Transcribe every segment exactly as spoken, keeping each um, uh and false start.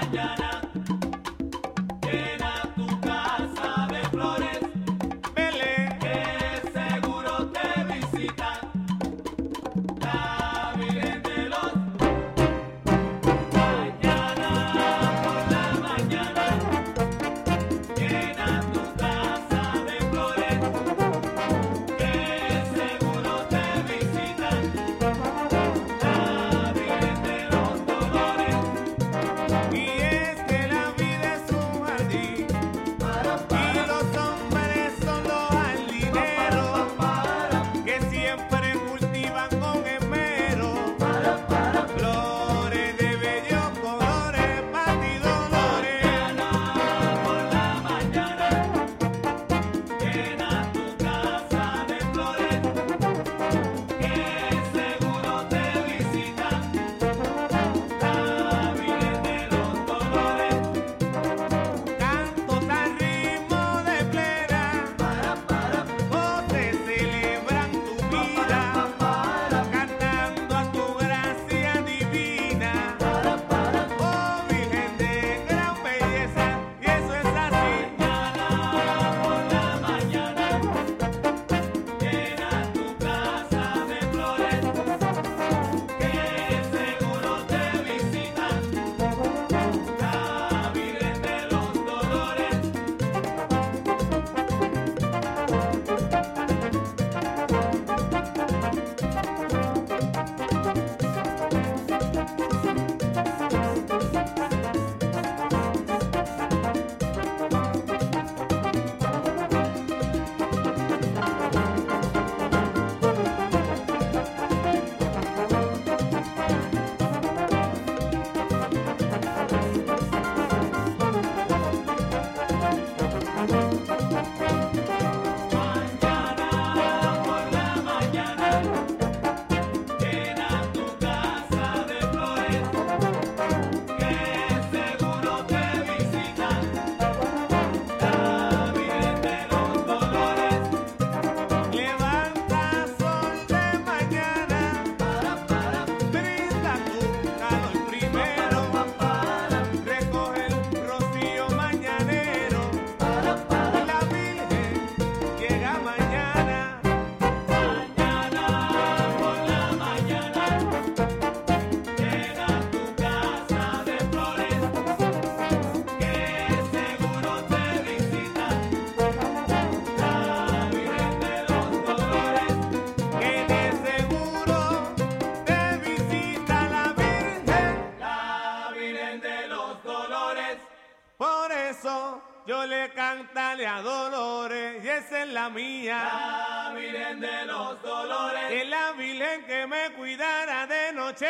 Cántale a Dolores, y esa es la mía. La Virgen de los Dolores. Es la Virgen que me cuidara de noche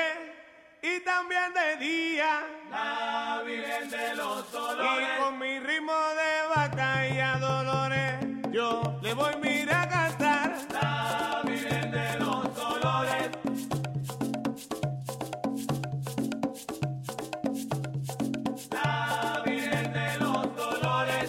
y también de día. La Virgen de los Dolores. Y con mi ritmo de batalla, Dolores, yo le voy mira a cantar. La Virgen de los Dolores. La Virgen de los Dolores.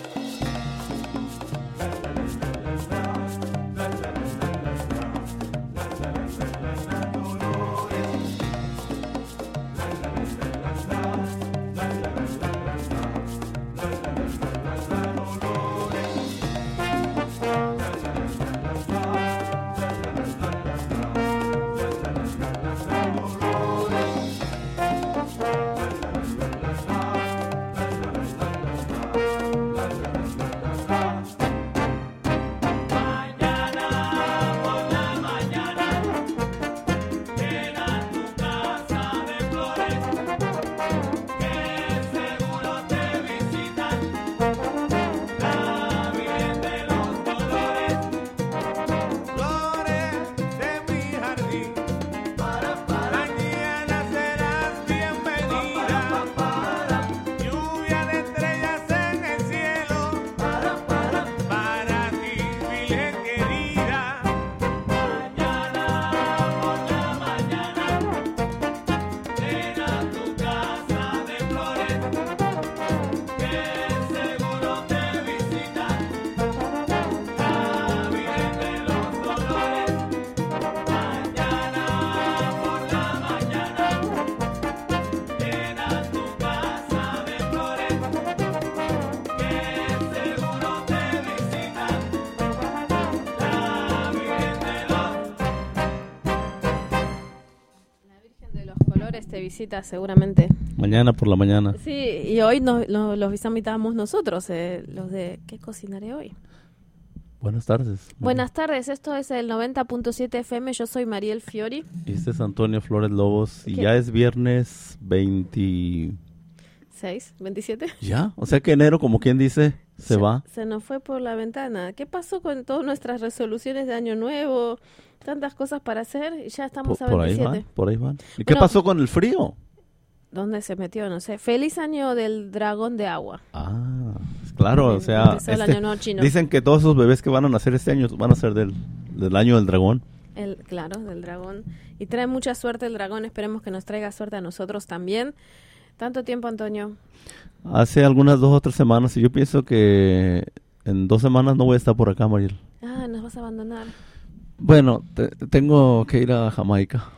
te visita seguramente. Mañana por la mañana. Sí, y hoy nos, lo- los visitamos nosotros, eh, los de ¿Qué cocinaré hoy? Buenas tardes. Buenas tardes, esto es el noventa punto siete F M, yo soy Mariel Fiori. Y este es Antonio Flores Lobos y ¿Qué? ya es viernes veinte. ¿seis? ¿veintisiete? ¿Ya? O sea que enero, como quien dice, se va. Se nos fue por la ventana. ¿Qué pasó con todas nuestras resoluciones de año nuevo? Tantas cosas para hacer y ya estamos Por, a por ahí veintisiete. van, por ahí van. ¿Y qué Bueno, pasó con el frío? ¿Dónde se metió? No sé. Feliz año del dragón de agua. Ah, claro, o Em- sea, empezó el este- año nuevo chino. dicen que todos esos bebés que van a nacer este año van a ser del, del año del dragón. El, claro, del dragón. Y trae mucha suerte el dragón. Esperemos que nos traiga suerte a nosotros también. Tanto tiempo, Antonio. Hace algunas dos o tres semanas y yo pienso que en dos semanas no voy a estar por acá, Mariel. Ah, nos vas a abandonar. Bueno, te- tengo que ir a Jamaica.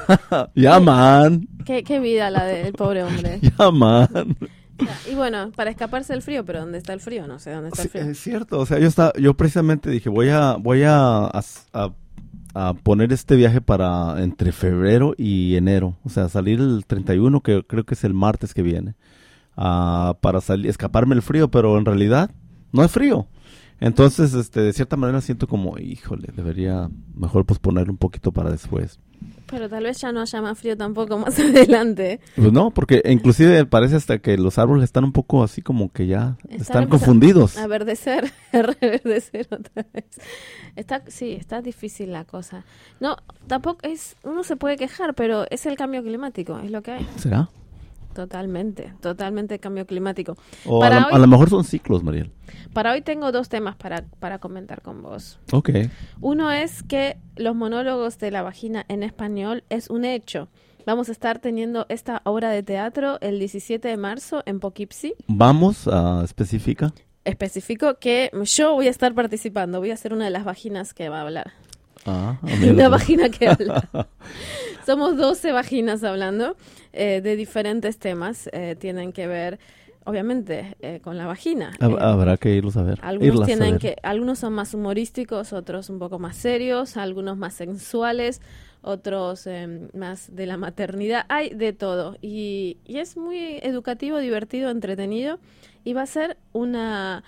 Ya, man. Qué, qué vida la del pobre hombre. Ya, man. Ya, y bueno, para escaparse del frío, pero ¿dónde está el frío? No sé dónde está el Sí, frío. es cierto, o sea, yo estaba, yo precisamente dije, voy a, voy a, a, a- a poner este viaje para entre febrero y enero, o sea, salir el treinta y uno, que creo que es el martes que viene, ah, para salir, escaparme el frío, pero en realidad no es frío. Entonces, este, de cierta manera siento como, híjole, debería mejor posponer un poquito para después. Pero tal vez ya no haya más frío tampoco más adelante. Pues no, porque inclusive parece hasta que los árboles están un poco así como que ya Están están empezando confundidos. A verdecer, a reverdecer otra vez. Está, sí, está difícil la cosa. No, tampoco es, uno se puede quejar, pero es el cambio climático, es lo que hay. ¿Será? Totalmente, totalmente cambio climático. O a, Para lo- hoy- a lo mejor son ciclos, Mariel. Para hoy tengo dos temas para, para comentar con vos. Ok. Uno es que los monólogos de la vagina en español es un hecho. Vamos a estar teniendo esta obra de teatro el diecisiete de marzo en Poughkeepsie. Vamos a específica. Especifico que yo voy a estar participando, voy a ser una de las vaginas que va a hablar. Ah, Una vagina que habla. Somos doce vaginas hablando eh, de diferentes temas. eh, tienen que ver, obviamente, eh, con la vagina. Eh, Habrá que irlos a ver. algunos irlas a tienen ver. que, algunos son más humorísticos, otros un poco más serios, algunos más sensuales, otros eh, más de la maternidad. Hay de todo y, y es muy educativo, divertido, entretenido y va a ser una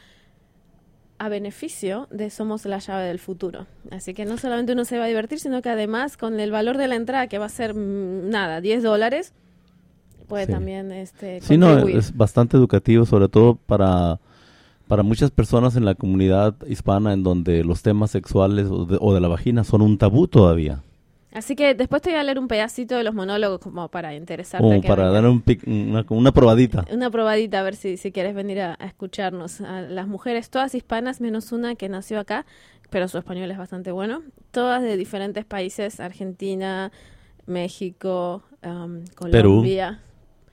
a beneficio de Somos la llave del futuro. Así que no solamente uno se va a divertir, sino que además con el valor de la entrada, que va a ser mm, nada, diez dólares, puede Sí. también este, Sí, no, contribuir. es bastante educativo, sobre todo para, para muchas personas en la comunidad hispana en donde los temas sexuales o de, o de la vagina son un tabú todavía. Así que después te voy a leer un pedacito de los monólogos como para interesarte. Como que para vengas. dar un pic- una, una probadita. Una probadita a ver si, si quieres venir a, a escucharnos. A las mujeres, todas hispanas, menos una que nació acá, pero su español es bastante bueno. Todas de diferentes países, Argentina, México, um, Colombia.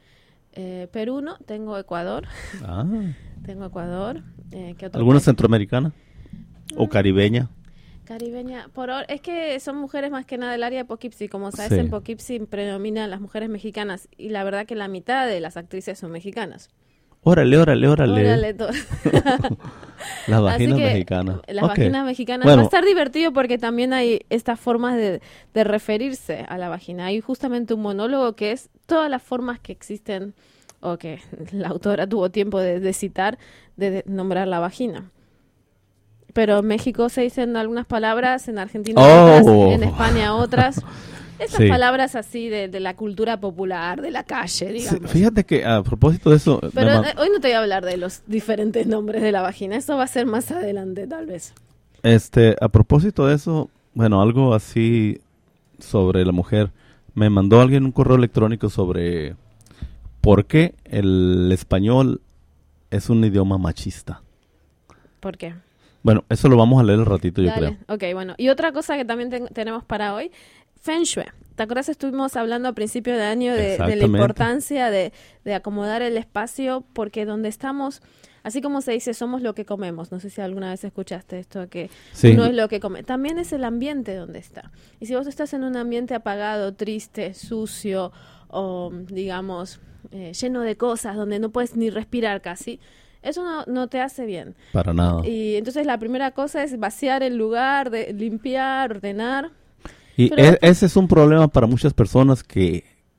Eh, Perú no, tengo Ecuador. Ah, Tengo Ecuador. Eh, ¿qué otro ¿alguna país? centroamericana? ¿O caribeña? Caribeña. Por ahora, es que son mujeres más que nada del área de Poughkeepsie. Como sabes, Sí. en Poughkeepsie predominan las mujeres mexicanas. Y la verdad que la mitad de las actrices son mexicanas. Órale, órale, órale. Órale, to- Las Así vaginas que mexicanas. Las Ok. vaginas mexicanas. Bueno. Va a estar divertido porque también hay estas formas de, de referirse a la vagina. Hay justamente un monólogo que es todas las formas que existen o que la autora tuvo tiempo de, de citar, de, de nombrar la vagina. Pero en México se dicen algunas palabras, en Argentina Oh. otras, en España otras. Esas Sí. palabras así de, de la cultura popular, de la calle, Sí, digamos. fíjate que a propósito de eso, Pero me ma- eh, hoy no te voy a hablar de los diferentes nombres de la vagina. Eso va a ser más adelante, tal vez. este, a propósito de eso, bueno, algo así sobre la mujer, me mandó alguien un correo electrónico sobre por qué el español es un idioma machista. ¿Por qué? Bueno, eso lo vamos a leer al ratito, yo Dale. creo. Ok, bueno. Y otra cosa que también ten- tenemos para hoy, Feng Shui. ¿Te acuerdas? Estuvimos hablando a principio de año de, de la Exactamente. importancia de, de acomodar el espacio, porque donde estamos, así como se dice, somos lo que comemos. No sé si alguna vez escuchaste esto, que Sí. uno es lo que come. También es el ambiente donde está. Y si vos estás en un ambiente apagado, triste, sucio, o digamos, eh, lleno de cosas, donde no puedes ni respirar casi, eso no, no te hace bien. Para nada. Y entonces la primera cosa es vaciar el lugar, de limpiar, ordenar. Y pero- e- ese es un problema para muchas personas que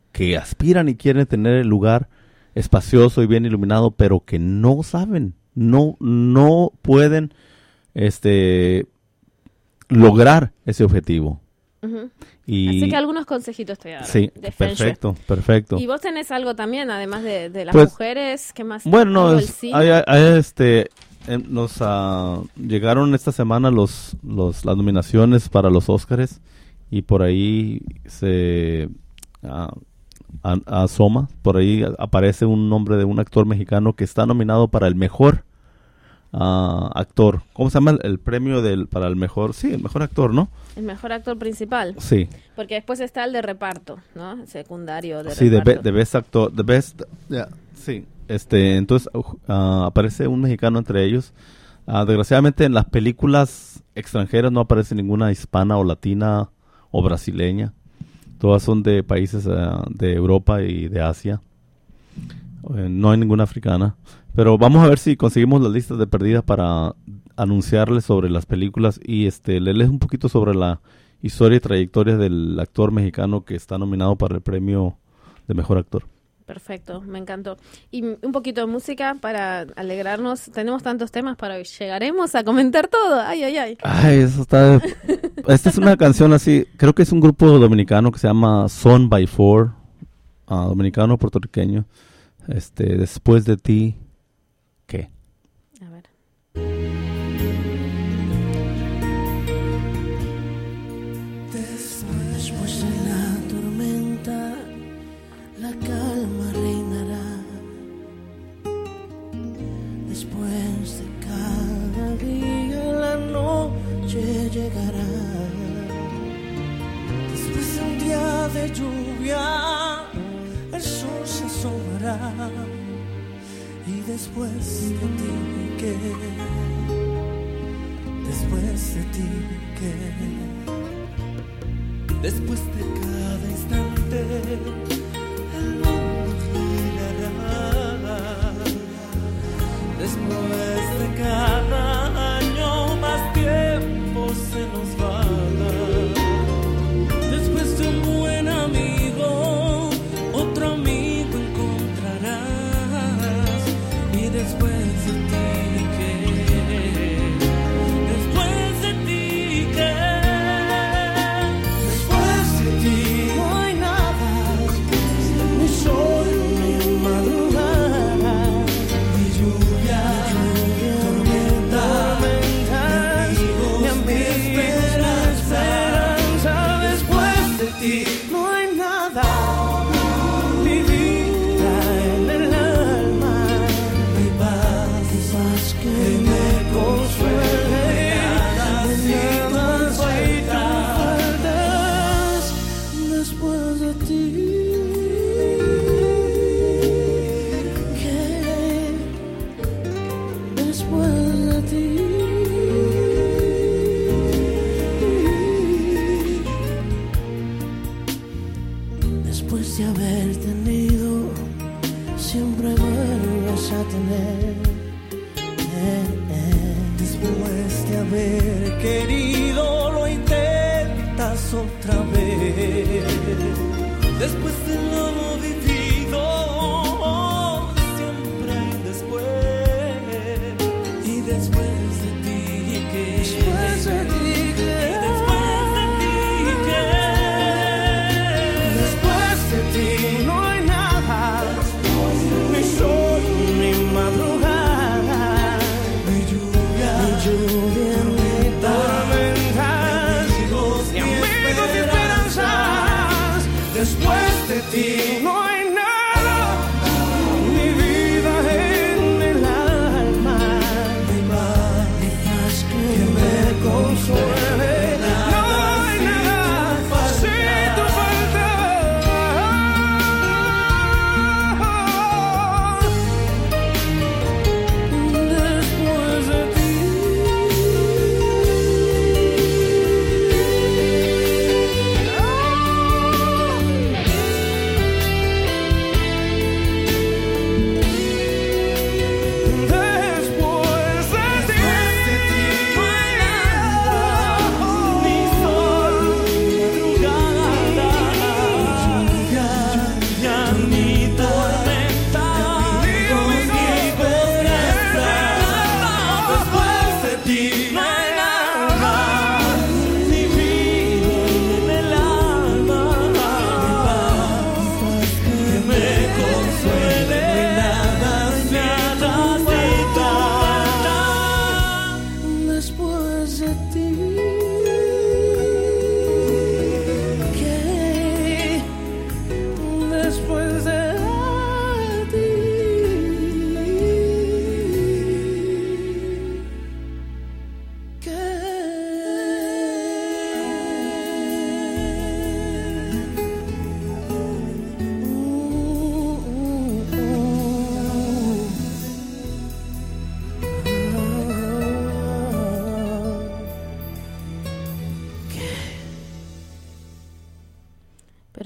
que aspiran y quieren tener el lugar espacioso y bien iluminado, pero que no saben, no, no pueden este, lograr ese objetivo. Uh-huh. Y, así que algunos consejitos te voy a dar. Sí, de Feng Shui. perfecto, perfecto. Y vos tenés algo también, además de, de las Pues, mujeres, ¿qué más? Bueno, no, Algo del es- cine. hay- hay- hay, este, em, nos ah, llegaron esta semana los, los las nominaciones para los Óscares y por ahí se ah, a- asoma, por ahí aparece un nombre de un actor mexicano que está nominado para el mejor ah, actor. ¿Cómo se llama el, el premio del para el mejor? Sí, el mejor actor, ¿no? El mejor actor principal. Sí, Porque después está el de reparto, ¿no? El secundario de sí, de, reparto. be- de best actor, de best, yeah, sí. Este, entonces uh, ah, aparece un mexicano entre ellos. Ah, desgraciadamente en las películas extranjeras no aparece ninguna hispana o latina o brasileña. Todas son de países ah, de Europa y de Asia. Eh, no hay ninguna africana. Pero vamos a ver si conseguimos las listas de perdidas para anunciarles sobre las películas y este leerles un poquito sobre la historia y trayectoria del actor mexicano que está nominado para el premio de mejor actor. Perfecto, me encantó. Y m- un poquito de música para alegrarnos. Tenemos tantos temas para hoy. Llegaremos a comentar todo. Ay, ay, ay. Ay, eso está... Esta es una canción así, creo que es un grupo dominicano que se llama Son by Four, ah, dominicano puertorriqueño. Este, después de ti, ¿qué? A ver. Después de la tormenta, la calma reinará. Después de cada día, la noche llegará. Después de un día de lluvia, el sol se asomará. Y después de ti, ¿qué? Después de ti, ¿qué? Después de cada instante, el mundo girará. Después de cada año, más tiempo se nos va. Después de un buen amigo, otro amigo encontrarás. Y después de ti, ¿qué? Después de ti, ¿qué? No hay nada, ni sol, ni madrugada, ni lluvia, ni tormenta, ni amigo, esperanza. Después de ti no hay nada, mi vida en el alma, mi paz,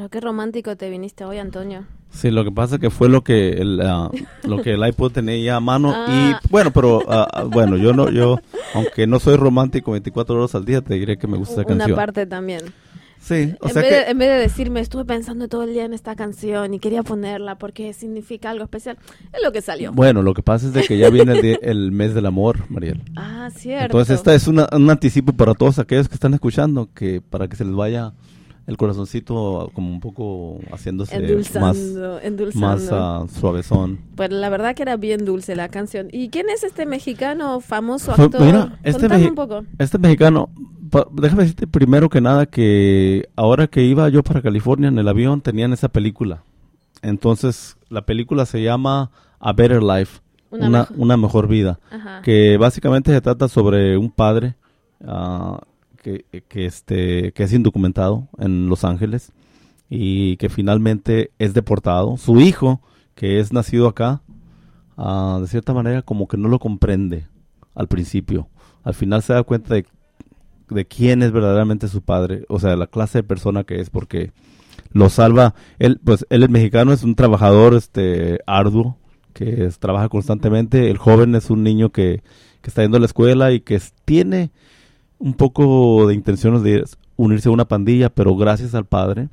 Pero qué romántico te viniste hoy, Antonio. Sí, lo que pasa es que fue lo que el, uh, lo que el iPod tenía a mano Ah. y bueno, pero uh, bueno, yo no, yo aunque no soy romántico veinticuatro horas al día, te diré que me gusta esa Una canción. parte también. Sí, o en, sea vez que de, en vez de decirme, estuve pensando todo el día en esta canción y quería ponerla porque significa algo especial, es lo que salió. bueno, lo que pasa es de que ya viene el, di- el mes del amor, Mariel. Ah, cierto. Entonces esta es una, un anticipo para todos aquellos que están escuchando, que para que se les vaya el corazoncito como un poco haciéndose más, endulzando, endulzando. más ah, suavezón. Pues la verdad que era bien dulce la canción. ¿Y quién es este mexicano famoso Fue- actor? mira, este Contame meji- un poco. Este mexicano, pa- déjame decirte primero que nada que ahora que iba yo para California en el avión tenían esa película. Entonces la película se llama A Better Life, Una una, mejo- una mejor vida, Ajá. que básicamente se trata sobre un padre ah, que, que, este, que es indocumentado en Los Ángeles y que finalmente es deportado. Su hijo, que es nacido acá, ah, de cierta manera como que no lo comprende al principio. Al final se da cuenta de, de quién es verdaderamente su padre, o sea, la clase de persona que es, porque lo salva. Él, pues, él es mexicano, es un trabajador este arduo, que es- trabaja constantemente. El joven es un niño que, que está yendo a la escuela y que es- tiene un poco de intenciones de unirse a una pandilla, pero gracias al padre,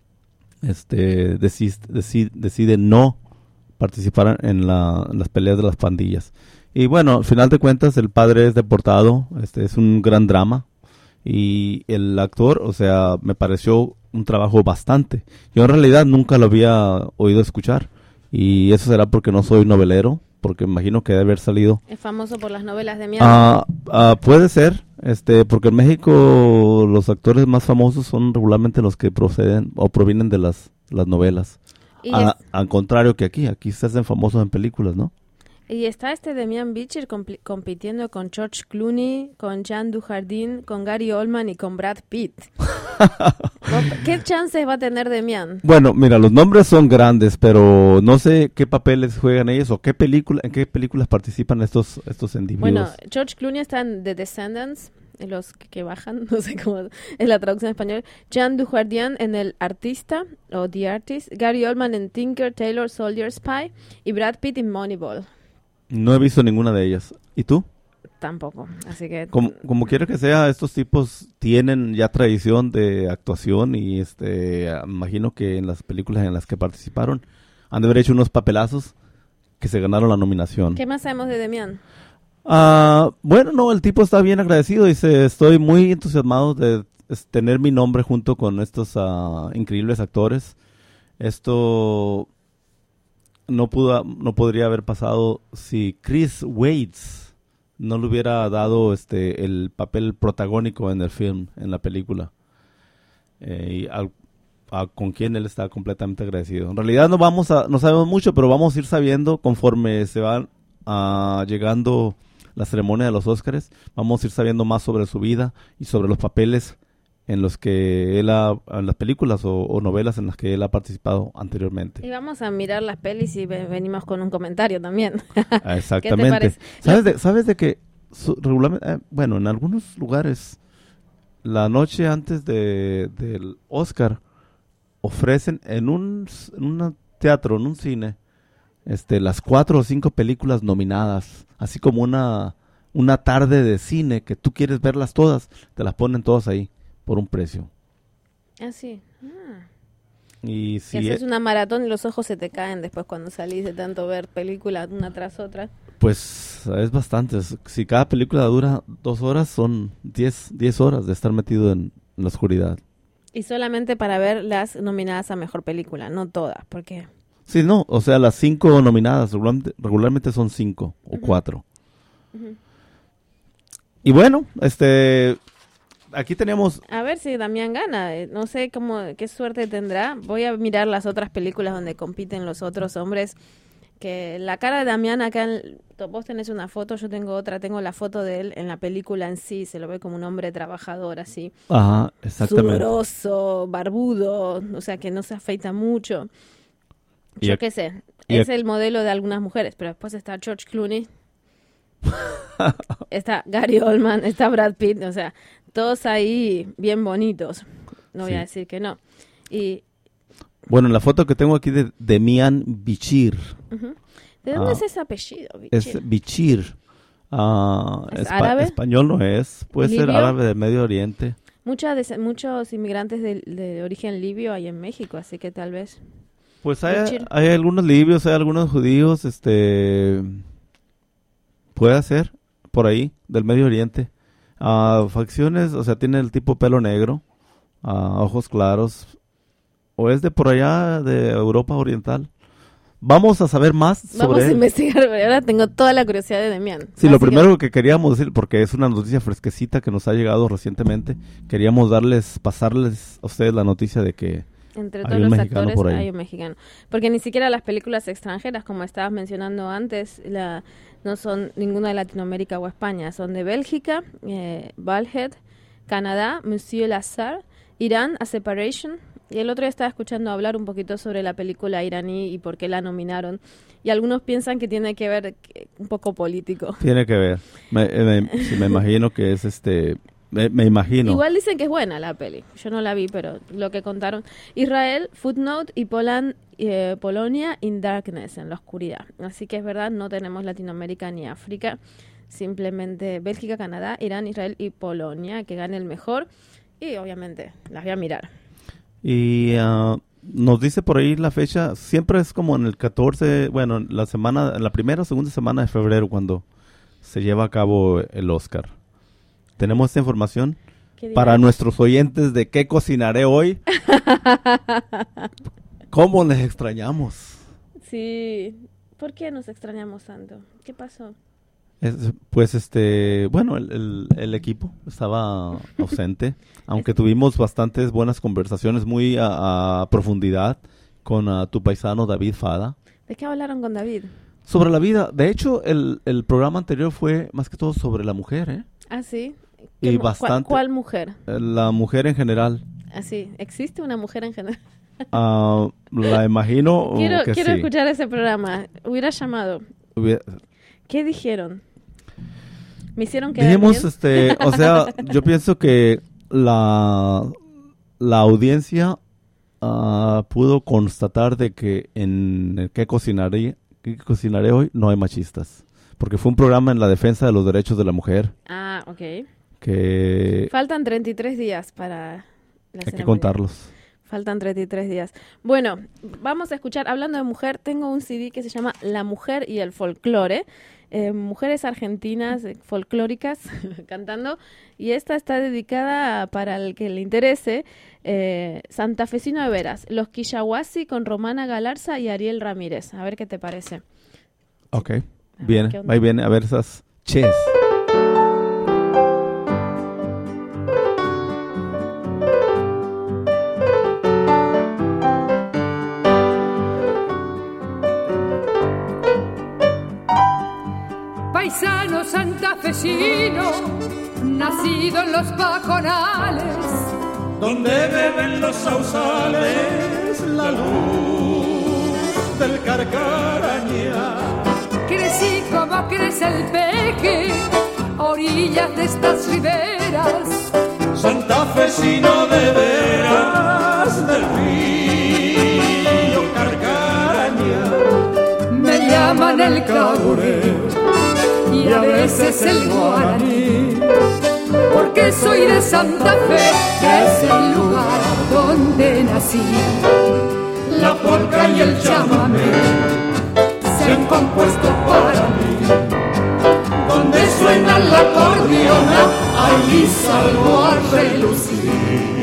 este decide, decide, decide no participar en, la, en las peleas de las pandillas. Y bueno, al final de cuentas el padre es deportado, este es un gran drama y el actor, o sea, me pareció un trabajo bastante. Yo en realidad nunca lo había oído escuchar y eso será porque no soy novelero, porque imagino que debe haber salido. Es famoso por las novelas de Miami. Ah, ah, puede ser, este, porque en México los actores más famosos son regularmente los que proceden o provienen de las, las novelas. y, A- es- al contrario que aquí, aquí se hacen famosos en películas, ¿no? y está este Demian Bichir compli- compitiendo con George Clooney, con Jean Dujardin, con Gary Oldman y con Brad Pitt. ¿Qué chances va a tener Demian? Bueno, mira, los nombres son grandes, pero no sé qué papeles juegan ellos o qué película, en qué películas participan estos, estos individuos. Bueno, George Clooney está en The Descendants, en los que, que bajan, no sé cómo es la traducción en español. Jean Dujardin en El Artista o The Artist. Gary Oldman en Tinker, Tailor, Soldier, Spy. Y Brad Pitt en Moneyball. No he visto ninguna de ellas. ¿Y tú? Tampoco, así que... Como, como quiera que sea, estos tipos tienen ya tradición de actuación y este, imagino que en las películas en las que participaron han de haber hecho unos papelazos que se ganaron la nominación. ¿Qué más sabemos de Demian? Ah, bueno, no, el tipo está bien agradecido y dice, estoy muy entusiasmado de es, tener mi nombre junto con estos ah, increíbles actores. Esto no pudo, no podría haber pasado si Chris Waits no le hubiera dado este el papel protagónico en el film, en la película. Eh, y al- a- con quien él está completamente agradecido. En realidad no vamos a, no sabemos mucho, pero vamos a ir sabiendo conforme se van ah, llegando la ceremonia de los Óscares. Vamos a ir sabiendo más sobre su vida y sobre los papeles en los que él ha, en las películas o, o novelas en las que él ha participado anteriormente. Y vamos a mirar las pelis y ve- venimos con un comentario también. Ah, exactamente. parece? ¿Sabes de, sabes de que su- regularmente, eh, bueno, en algunos lugares la noche antes de del Oscar ofrecen en un s- en un teatro, en un cine, este las cuatro o cinco películas nominadas, así como una una tarde de cine que tú quieres verlas todas, te las ponen todas ahí por un precio. Ah, sí. Ah. Y Y si haces e- una maratón y los ojos se te caen después cuando salís de tanto ver películas una tras otra. pues es bastante. Es- Si cada película dura dos horas, son diez, diez horas de estar metido en, en la oscuridad. Y solamente para ver las nominadas a Mejor Película, no todas, porque... Sí, no, o sea, las cinco nominadas, regularmente, regularmente son cinco o cuatro. Ujú. Y bueno, este, aquí tenemos, A ver si Damián gana, eh, no sé cómo, qué suerte tendrá. Voy a mirar las otras películas donde compiten los otros hombres. Que la cara de Damián acá, en- vos tenés una foto, yo tengo otra, tengo la foto de él en la película en sí, se lo ve como un hombre trabajador así. ajá, exactamente. Sudoroso, barbudo, o sea que no se afeita mucho. Y Yo ac- qué sé, y es ac- el modelo de algunas mujeres, pero después está George Clooney, está Gary Oldman, está Brad Pitt, o sea, todos ahí bien bonitos, no voy Sí. a decir que no. Y Bueno, la foto que tengo aquí de Demian Bichir. Uh-huh. ¿De dónde Ah, es ese apellido? Bichir? Es Bichir. Ah, ¿Es espa- árabe? Español no es. Puede ser ¿Libio? árabe del Medio Oriente. Mucha de- muchos inmigrantes de, de origen libio hay en México, así que tal vez. Pues hay, Bichir. hay algunos libios, hay algunos judíos, este... Puede ser, por ahí, del Medio Oriente. Ah, facciones, o sea, tiene el tipo pelo negro, ah, ojos claros, o es de por allá, de Europa Oriental. Vamos a saber más sobre Vamos a él. investigar, pero ahora tengo toda la curiosidad de Demian. Sí, lo Así que- primero que queríamos decir, porque es una noticia fresquecita que nos ha llegado recientemente, queríamos darles, pasarles a ustedes la noticia de que Entre hay todos un los mexicano actores por ahí. hay un mexicano. Porque ni siquiera las películas extranjeras, como estabas mencionando antes, la, no son ninguna de Latinoamérica o España. Son de Bélgica, eh, Balhead, Canadá, Monsieur Lazare, Irán, A Separation. Y el otro día estaba escuchando hablar un poquito sobre la película iraní y por qué la nominaron. Y algunos piensan que tiene que ver que- un poco político. tiene que ver. Me, eh, me- sí, me imagino que es este... Me, me imagino. Igual dicen que es buena la peli. Yo no la vi, pero lo que contaron. Israel, Footnote y Poland, eh, Polonia in Darkness, en la oscuridad. Así que es verdad, no tenemos Latinoamérica ni África. Simplemente Bélgica, Canadá, Irán, Israel y Polonia, que gane el mejor. Y obviamente las voy a mirar. Y ah, nos dice por ahí la fecha, siempre es como en el catorce, bueno, en la semana, en la primera o segunda semana de febrero cuando se lleva a cabo el Oscar. ¿Tenemos esta información? ¿Qué día Para es? nuestros oyentes de qué cocinaré hoy. ¿Cómo les extrañamos? Sí. ¿Por qué nos extrañamos tanto? ¿Qué pasó? Es- pues este, bueno, el, el- el equipo estaba ausente, aunque tuvimos bastantes buenas conversaciones muy a, a profundidad con ah, tu paisano David Fada ¿De qué hablaron con David? sobre la vida. De hecho, el, el programa anterior fue más que todo sobre la mujer, ¿eh? Ah, sí. Y ¿Qué mu- cuál- bastante. ¿Cuál mujer? Eh, La mujer en general. Así, ¿existe una mujer en general? Ah, la imagino Quiero, que quiero sí. escuchar ese programa. Hubiera llamado. Hubiera- ¿Qué dijeron? ¿Me hicieron quedar Dijimos, bien? este, o sea, yo pienso que la, la audiencia ah, pudo constatar de que en el que cocinaré, qué cocinaré hoy no hay machistas, porque fue un programa en la defensa de los derechos de la mujer Ah, ok. que Faltan treinta y tres días para la hay que ceremonia. contarlos. Faltan treinta y tres días. Bueno, vamos a escuchar, hablando de mujer, tengo un C D que se llama La Mujer y el Folclore. Eh, mujeres argentinas eh, folclóricas cantando, y esta está dedicada para el que le interese, eh, Santafesino de Veras, Los Quillahuasi con Romana Galarza y Ariel Ramírez. A ver qué te parece. Ok, ver, viene, ¿qué onda? ahí viene, a ver esas ches. Paisano santafesino, nacido en los pajonales, donde beben los sausales la luz del carcaraña. crecí como crece el peje, orillas de estas riberas, Santafesino de veras del río Carcaraña. me llaman el caburé y a veces el guaraní, porque soy de Santa Fe, que es el lugar donde nací. La polca y el chamamé Se han compuesto para mí, donde suena la acordeona, ahí salgo a relucir.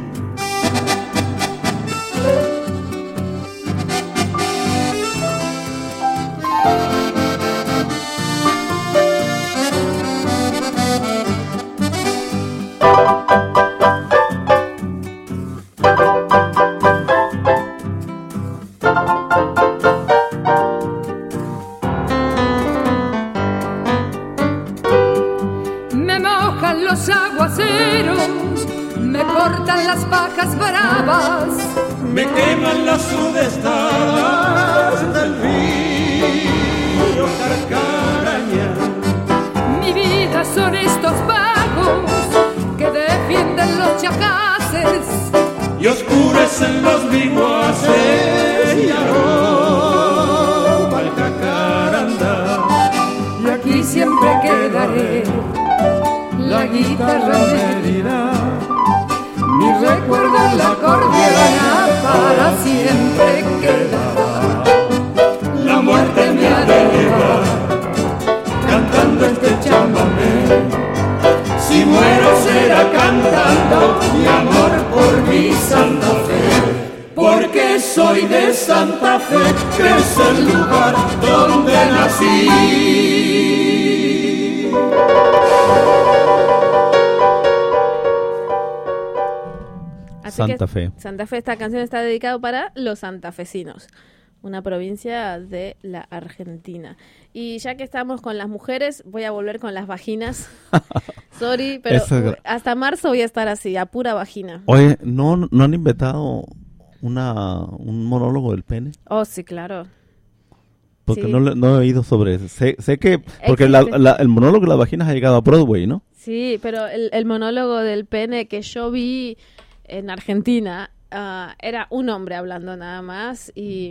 me mojan los aguaceros, me cortan las pajas bravas, Me queman las sudestadas del río Carcaraña. mi vida son estos vagos que defienden los chacaces, Y oscurecen los viguaces ti siempre quedaré. La guitarra me dirá, mi recuerdo en la acordeona para siempre quedará. La muerte me ha de llevar cantando este chamamé. Si muero será cantando mi amor por mi Santa Fe, porque soy de Santa Fe, que es el lugar donde nací. Así Santa que Fe. Santa Fe, esta canción está dedicada para los santafesinos, una provincia de la Argentina. Y ya que estamos con las mujeres, voy a volver con las vaginas. Sorry, pero Eso es gra- hasta marzo voy a estar así, a pura vagina. Oye, ¿no, no han inventado una, un monólogo del pene? Oh, sí, claro. Porque Sí. no, le- no he oído sobre eso. Sé, sé que, porque la- Existe. la- el monólogo de las vaginas ha llegado a Broadway, ¿no? Sí, pero el, el monólogo del pene que yo vi en Argentina ah, era un hombre hablando nada más y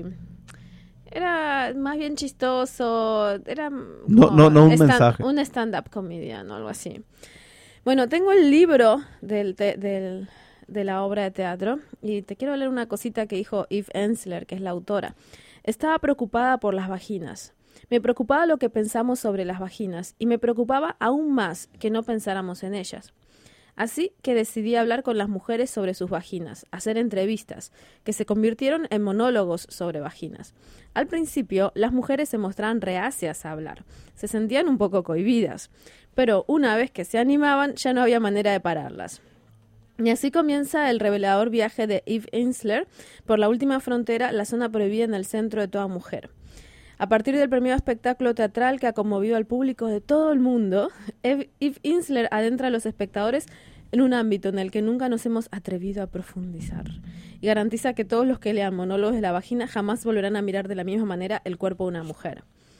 era más bien chistoso, era No, no, no un stand- mensaje. un stand-up comedian o algo así. Bueno, tengo el libro del, te- del- de la obra de teatro y te quiero leer una cosita que dijo Eve Ensler, que es la autora. Estaba preocupada por las vaginas. Me preocupaba lo que pensamos sobre las vaginas y me preocupaba aún más que no pensáramos en ellas. Así que decidí hablar con las mujeres sobre sus vaginas, hacer entrevistas, que se convirtieron en monólogos sobre vaginas. Al principio, las mujeres se mostraban reacias a hablar, se sentían un poco cohibidas, pero una vez que se animaban ya no había manera de pararlas. Y así comienza el revelador viaje de Eve Ensler por la última frontera, la zona prohibida en el centro de toda mujer. A partir del premiado espectáculo teatral que ha conmovido al público de todo el mundo, Eve Eve Ensler adentra a los espectadores en un ámbito en el que nunca nos hemos atrevido a profundizar y garantiza que todos los que lean monólogos de la vagina jamás volverán a mirar de la misma manera el cuerpo de una mujer.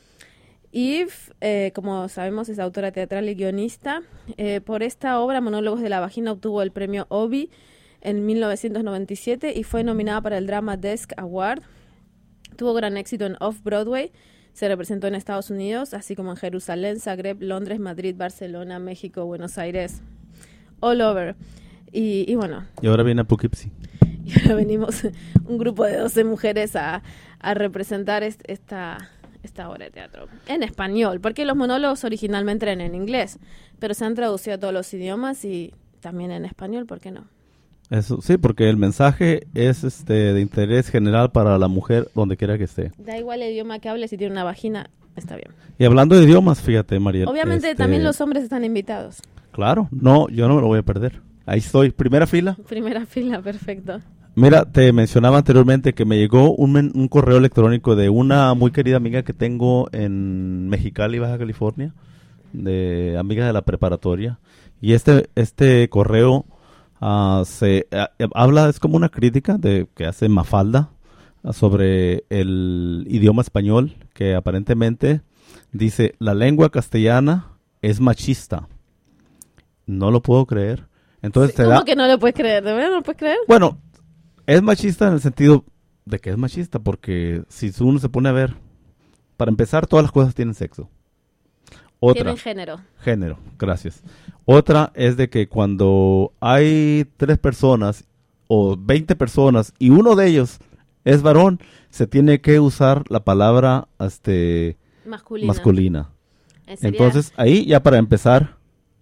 Eve, eh, como sabemos, es autora teatral y guionista. Eh, por esta obra, Monólogos de la Vagina, obtuvo el premio Obie en mil novecientos noventa y siete y fue nominada para el Drama Desk Award. Tuvo gran éxito en Off-Broadway. Se representó en Estados Unidos, así como en Jerusalén, Zagreb, Londres, Madrid, Barcelona, México, Buenos Aires, all over. Y, y bueno, Y ahora viene a Poughkeepsie. y ahora venimos un grupo de doce mujeres a, a representar est- esta, esta obra de teatro en español, porque los monólogos originalmente eran en inglés, pero se han traducido a todos los idiomas y también en español, ¿por qué no? Eso, sí, porque el mensaje es este de interés general para la mujer donde quiera que esté. Da igual el idioma que hable, si tiene una vagina, está bien. Y hablando de idiomas, fíjate, Mariel. Obviamente este, también los hombres están invitados. Claro, no, yo no me lo voy a perder. Ahí estoy, primera fila. Primera fila, perfecto. Mira, te mencionaba anteriormente que me llegó un, men- un correo electrónico de una muy querida amiga que tengo en Mexicali, Baja California, de amiga de la preparatoria. Y este este correo ah, se ah, habla, es como una crítica de que hace Mafalda ah, sobre el idioma español, que aparentemente dice, la lengua castellana es machista. No lo puedo creer. Entonces te ¿Cómo da... que no lo puedes creer? ¿De verdad no lo puedes creer? Bueno, es machista en el sentido de que es machista, porque si uno se pone a ver, para empezar, todas las cosas tienen sexo. Otra, Tienen género. género, gracias. Otra es de que cuando hay tres personas o veinte personas y uno de ellos es varón, se tiene que usar la palabra este, Masculina. masculina. Eh, sería- Entonces, ahí ya para empezar...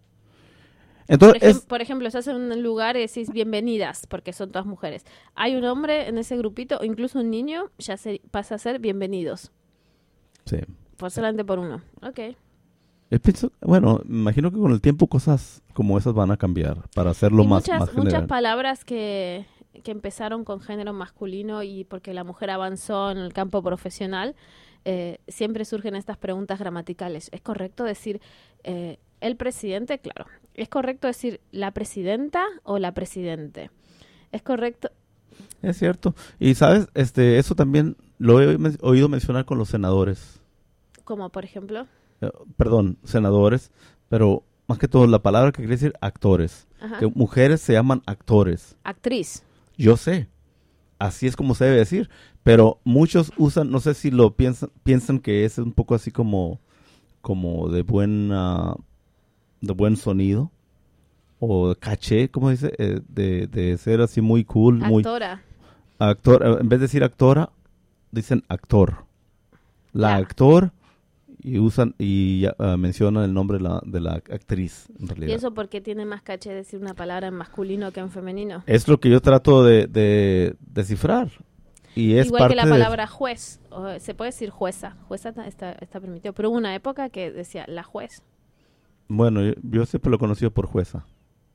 Por, Entonces, ejem- es, por ejemplo, estás en un lugar y decís bienvenidas, porque son todas mujeres. Hay un hombre en ese grupito, o incluso un niño, ya se pasa a ser bienvenidos. sí. Por solamente por uno. Ok. Yo pienso- bueno, me imagino que con el tiempo cosas como esas van a cambiar para hacerlo Y más, muchas, más muchas general. palabras que, que empezaron con género masculino y porque la mujer avanzó en el campo profesional, eh, siempre surgen estas preguntas gramaticales. ¿Es correcto decir eh, el presidente? Claro. ¿Es correcto decir la presidenta o la presidente? ¿Es correcto? Es cierto. Y sabes, este, eso también lo he men- oído mencionar con los senadores. Como por ejemplo... Eh, perdón, senadores, pero más que todo la palabra que quiere decir actores. Ajá. Que mujeres se llaman actores. Actriz. Yo sé. Así es como se debe decir. Pero muchos usan, no sé si lo piensan, piensan que es un poco así como, como de buena, de buen sonido, o caché, ¿cómo dice? Eh, de, de ser así muy cool, muy Actora. actor, eh, en vez de decir actora, dicen actor. La Ya. actor y usan y ya, uh, mencionan el nombre de la, de la actriz en realidad. ¿Y eso porque tiene más caché decir una palabra en masculino que en femenino? Es lo que yo trato de, de descifrar. Y es Igual que la parte de- palabra juez, o se puede decir jueza, jueza está, está, está permitido, pero hubo una época que decía la juez. Bueno, yo, yo siempre lo he conocido por jueza.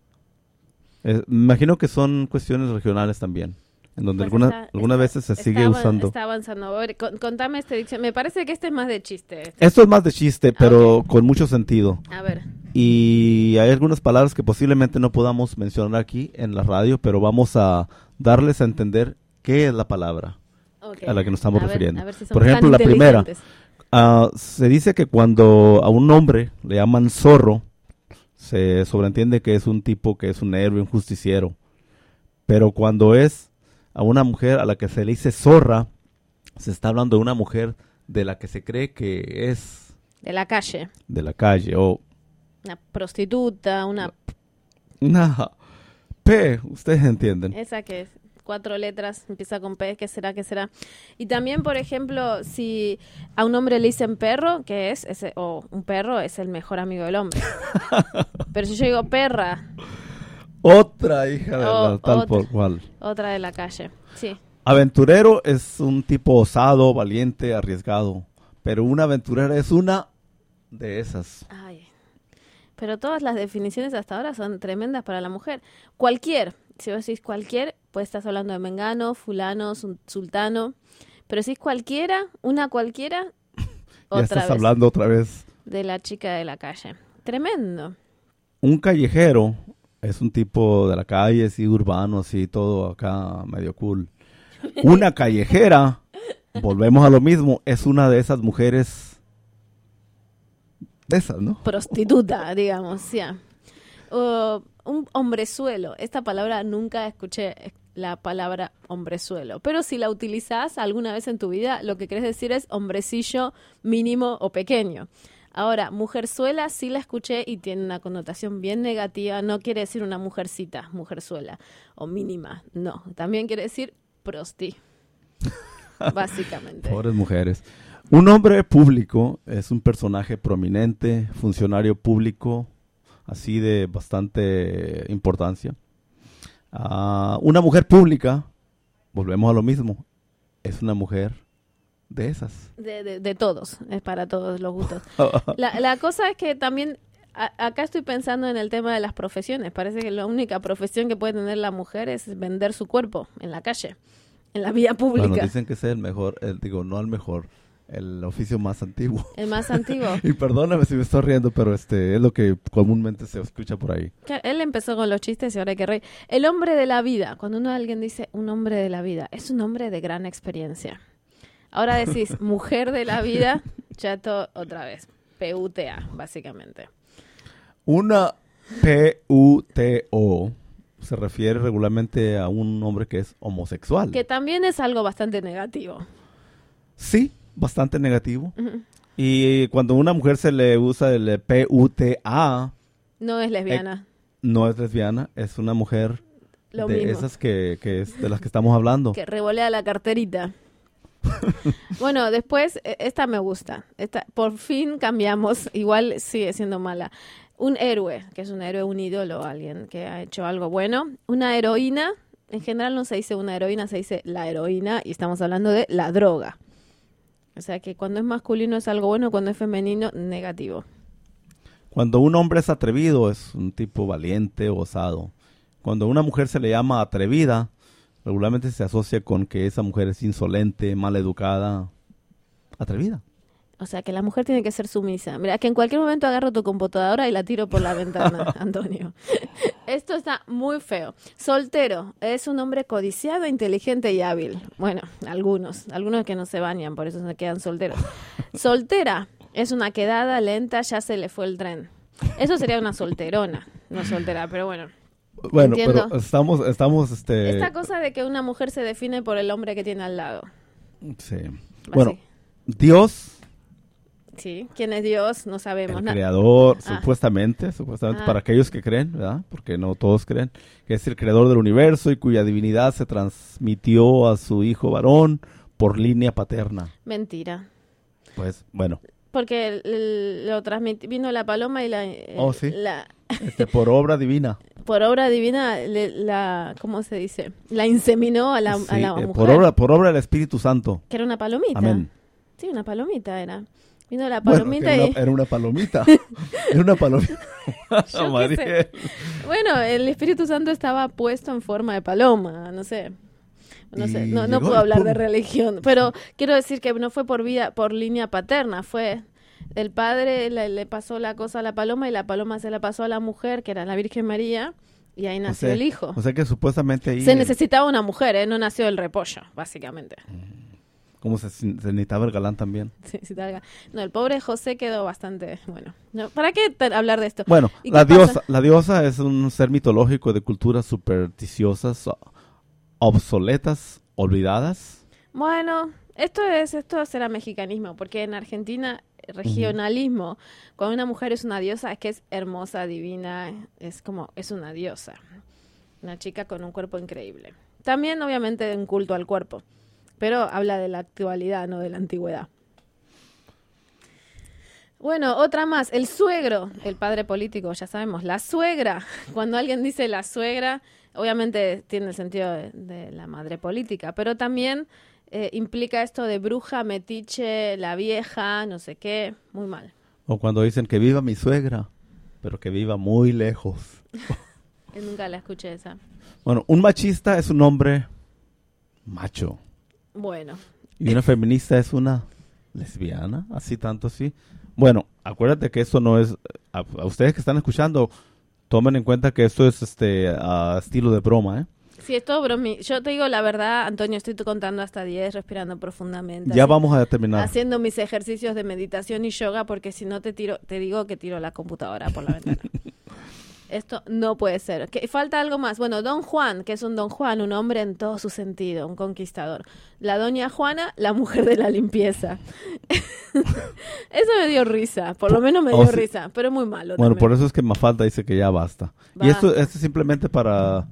Eh, me imagino que son cuestiones regionales también, en donde Pues algunas está- algunas está- veces se está sigue avan- usando. Está avanzando. A ver, con- contame este dicción. Me parece que este es más de chiste. este. Esto es más de chiste, pero Ok. con mucho sentido. A ver, Y hay algunas palabras que posiblemente no podamos mencionar aquí en la radio, pero vamos a darles a entender qué es la palabra ok. a la que nos estamos A ver, refiriendo. a ver si Por somos ejemplo, tan la primera. inteligentes. Ah, se dice que cuando a un hombre le llaman zorro, se sobreentiende que es un tipo que es un héroe, un justiciero. Pero cuando es a una mujer a la que se le dice zorra, se está hablando de una mujer de la que se cree que es De la calle. de la calle o Una prostituta, una... una P, ustedes entienden. Esa que es cuatro letras, empieza con P, ¿qué será, qué será? Y también, por ejemplo, si a un hombre le dicen perro, ¿qué es? Ese, o un perro es el mejor amigo del hombre. Pero si yo digo perra, Otra hija de Oh, la tal otra. por cual. otra de la calle. Sí. Aventurero es un tipo osado, valiente, arriesgado. Pero una aventurera es una de esas. Ay. Pero todas las definiciones hasta ahora son tremendas para la mujer. Cualquier, si vos decís cualquier, pues estás hablando de mengano, fulano, sul- sultano. Pero si es cualquiera, una cualquiera, Ya otra estás vez hablando otra vez. de la chica de la calle. Tremendo. Un callejero es un tipo de la calle, así urbano, así todo acá medio cool. Una callejera, volvemos a lo mismo, es una de esas mujeres de esas, ¿no? Prostituta, digamos, ya. O un hombrezuelo. Esta palabra nunca escuché la palabra hombrezuelo. Pero si la utilizás alguna vez en tu vida, lo que querés decir es hombrecillo mínimo o pequeño. Ahora, mujerzuela sí la escuché y tiene una connotación bien negativa. No quiere decir una mujercita, mujerzuela o mínima. No, también quiere decir prosti. Básicamente. Pobres mujeres. Un hombre público es un personaje prominente, funcionario público, así de bastante importancia. Ah, una mujer pública, volvemos a lo mismo, es una mujer de esas. De, de, de todos, es para todos los gustos. La, la cosa es que también, a- acá estoy pensando en el tema de las profesiones. Parece que la única profesión que puede tener la mujer es vender su cuerpo en la calle, en la vía pública. Bueno, dicen que ese es el mejor, el, digo, no el mejor, el oficio más antiguo. El más antiguo. Y perdóname si me estoy riendo, pero este es lo que comúnmente se escucha por ahí. Claro, él empezó con los chistes y ahora hay que reír. El hombre de la vida. Cuando uno alguien dice un hombre de la vida, es un hombre de gran experiencia. Ahora decís mujer de la vida, ya todo otra vez. P U T A, básicamente. Una P U T O se refiere regularmente a un hombre que es homosexual. Que también es algo bastante negativo. Sí, bastante negativo. Ujú. Y cuando a una mujer se le usa el P U T A, No es lesbiana. no es lesbiana, es una mujer Lo de mismo. esas que, que es de las que estamos hablando. Que revolea la carterita. Bueno, después, eh, esta me gusta. Esta, por fin cambiamos. Igual sigue siendo mala. Un héroe, que es un héroe, un ídolo, alguien que ha hecho algo bueno. Una heroína, en general no se dice una heroína, se dice la heroína y estamos hablando de la droga. O sea que cuando es masculino es algo bueno, cuando es femenino, negativo. Cuando un hombre es atrevido, es un tipo valiente, osado. Cuando a una mujer se le llama atrevida, regularmente se asocia con que esa mujer es insolente, maleducada, atrevida. O sea que la mujer tiene que ser sumisa. Mira, que en cualquier momento agarro tu computadora y la tiro por la ventana, Antonio. Esto está muy feo. Soltero es un hombre codiciado, inteligente y hábil. Bueno, algunos, algunos que no se bañan, por eso se quedan solteros. Soltera es una quedada lenta, ya se le fue el tren. Eso sería una solterona, no soltera, pero bueno. Bueno, Entiendo. pero estamos, estamos, este... Esta cosa de que una mujer se define por el hombre que tiene al lado. Sí. Así. Bueno, Dios Sí, ¿quién es Dios? No sabemos. El Na- creador, Ah. supuestamente, supuestamente, Ah. para aquellos que creen, ¿verdad? Porque no todos creen, que es el creador del universo y cuya divinidad se transmitió a su hijo varón por línea paterna. Mentira. Pues, bueno, Porque el- el- lo transmitió, vino la paloma y la, eh, Oh, sí. la este, por obra divina. por obra divina, le- la, ¿cómo se dice? La inseminó a la, a Sí, la eh, mujer. por obra, por obra del Espíritu Santo. Que era una palomita. Amén. Sí, una palomita era. Vino la Bueno, palomita que era, y... una, era una palomita. Era una palomita. Yo qué Mariel. sé. Bueno, el Espíritu Santo estaba puesto en forma de paloma, no sé. No Y sé, no, no llegó puedo y hablar de pum. religión, pero quiero decir que no fue por vida, por línea paterna, fue el padre le, le pasó la cosa a la paloma y la paloma se la pasó a la mujer, que era la Virgen María, y ahí O nació sea, el hijo. O sea que supuestamente ahí, Se el- necesitaba una mujer, ¿eh? No nació el repollo, básicamente. como se, se necesitaba el galán también. Sí, sí, talga. No, el pobre José quedó bastante, bueno, no, ¿para qué t- hablar de esto? Bueno, ¿Y la qué pasa? diosa, la diosa es un ser mitológico de culturas supersticiosas, o- obsoletas, olvidadas. Bueno, esto es esto será mexicanismo, porque en Argentina regionalismo, cuando una mujer es una diosa es que es hermosa, divina, es como es una diosa, una chica con un cuerpo increíble. También obviamente un culto al cuerpo, pero habla de la actualidad, no de la antigüedad. Bueno, otra más, el suegro, el padre político, ya sabemos, la suegra. Cuando alguien dice la suegra, obviamente tiene el sentido de, de la madre política, pero también eh, implica esto de bruja, metiche, la vieja, no sé qué, muy mal. O cuando dicen que viva mi suegra, pero que viva muy lejos. Yo nunca la escuché esa. Bueno, un machista es un hombre macho. Bueno, Y una feminista es una lesbiana, así tanto así. Bueno, acuérdate que eso no es... A, a ustedes que están escuchando, tomen en cuenta que esto es este a estilo de broma, ¿eh? sí, es todo bromi. Yo te digo la verdad, Antonio, estoy contando hasta diez, respirando profundamente. Ya así- vamos a terminar. haciendo mis ejercicios de meditación y yoga, porque si no te tiro, te digo que tiro la computadora por la ventana. Esto no puede ser. Que falta algo más. Bueno, Don Juan, que es un Don Juan, un hombre en todo su sentido, un conquistador. La Doña Juana, la mujer de la limpieza. Eso me dio risa, por lo menos me dio Oh, sí. risa, pero muy malo. Bueno, también. por eso es que Mafalda dice que ya basta. Y Basta. esto, esto es simplemente para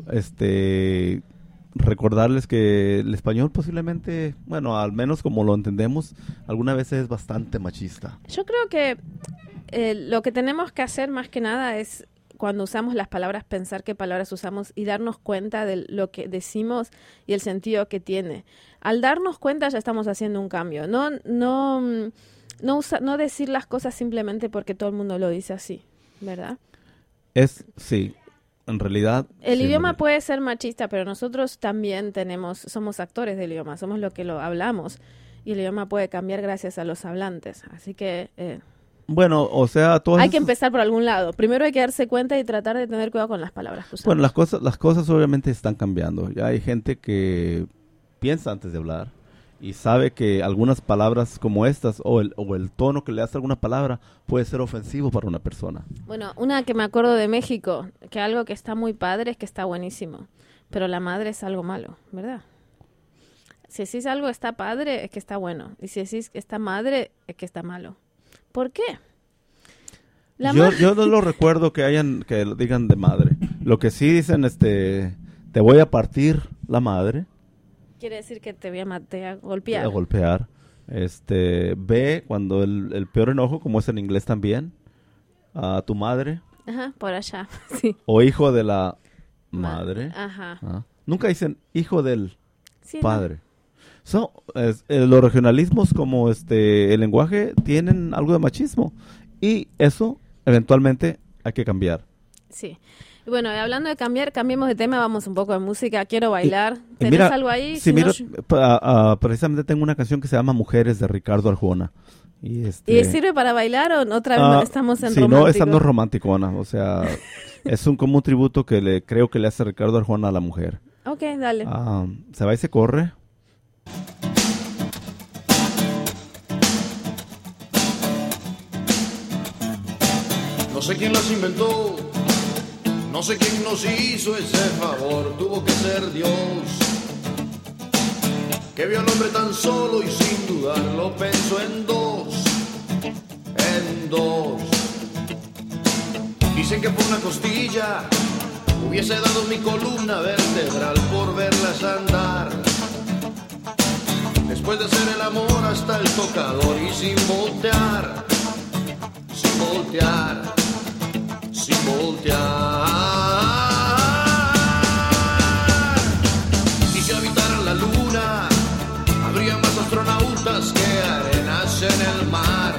este recordarles que el español posiblemente, bueno, al menos como lo entendemos, alguna vez es bastante machista. Yo creo que eh, lo que tenemos que hacer más que nada es cuando usamos las palabras, pensar qué palabras usamos y darnos cuenta de lo que decimos y el sentido que tiene. Al darnos cuenta ya estamos haciendo un cambio. No, no, mm, no, usa, no decir las cosas simplemente porque todo el mundo lo dice así, ¿verdad? Es, sí, en realidad... El sí, idioma María. puede ser machista, pero nosotros también tenemos, somos actores del idioma, somos lo que lo hablamos y el idioma puede cambiar gracias a los hablantes. Así que eh, Bueno, o sea, todas hay que esas- empezar por algún lado. Primero hay que darse cuenta y tratar de tener cuidado con las palabras que usamos. Bueno, las cosas, las cosas obviamente están cambiando. Ya hay gente que piensa antes de hablar y sabe que algunas palabras como estas o el, o el tono que le das a alguna palabra puede ser ofensivo para una persona. Bueno, una que me acuerdo de México, que algo que está muy padre es que está buenísimo, pero la madre es algo malo, ¿verdad? Si decís algo está padre, es que está bueno. Y si decís que está madre, es que está malo. ¿Por qué? La Yo, ma- yo no lo recuerdo que hayan que lo digan de madre. Lo que sí dicen, este, te voy a partir la madre, Quiere decir que te voy a, ma- te voy a te golpear. voy a golpear. Este, ve cuando el, el peor enojo, como es en inglés también, a tu madre Ajá, por allá, sí. o hijo de la Ma- madre. Ajá. Ah. Nunca dicen hijo del Sí, ¿no? padre. So, es- eh, los regionalismos como este el lenguaje tienen algo de machismo y eso eventualmente hay que cambiar. Sí. Y bueno, y hablando de cambiar, cambiemos de tema, vamos un poco de música. Quiero bailar. Y ¿Tenés mira, algo ahí? sí, Si no, mira, yo- pa- ah, precisamente tengo una canción que se llama Mujeres de Ricardo Arjona. Y, este, ¿Y sirve para bailar o otra vez ah, estamos en sí, romántico? no, esta no es romanticona, o sea, es un como un tributo que le creo que le hace Ricardo Arjona a la mujer. Ok, dale. Ah, se va y se corre. No sé quién las inventó, no sé quién nos hizo ese favor, tuvo que ser Dios, que vio al hombre tan solo y sin dudarlo pensó en dos, dos. Dicen que por una costilla hubiese dado mi columna vertebral por verlas andar. Después de hacer el amor hasta el tocador y sin voltear, sin voltear, sin voltear. Y si habitaran la luna, habría más astronautas que arenas en el mar.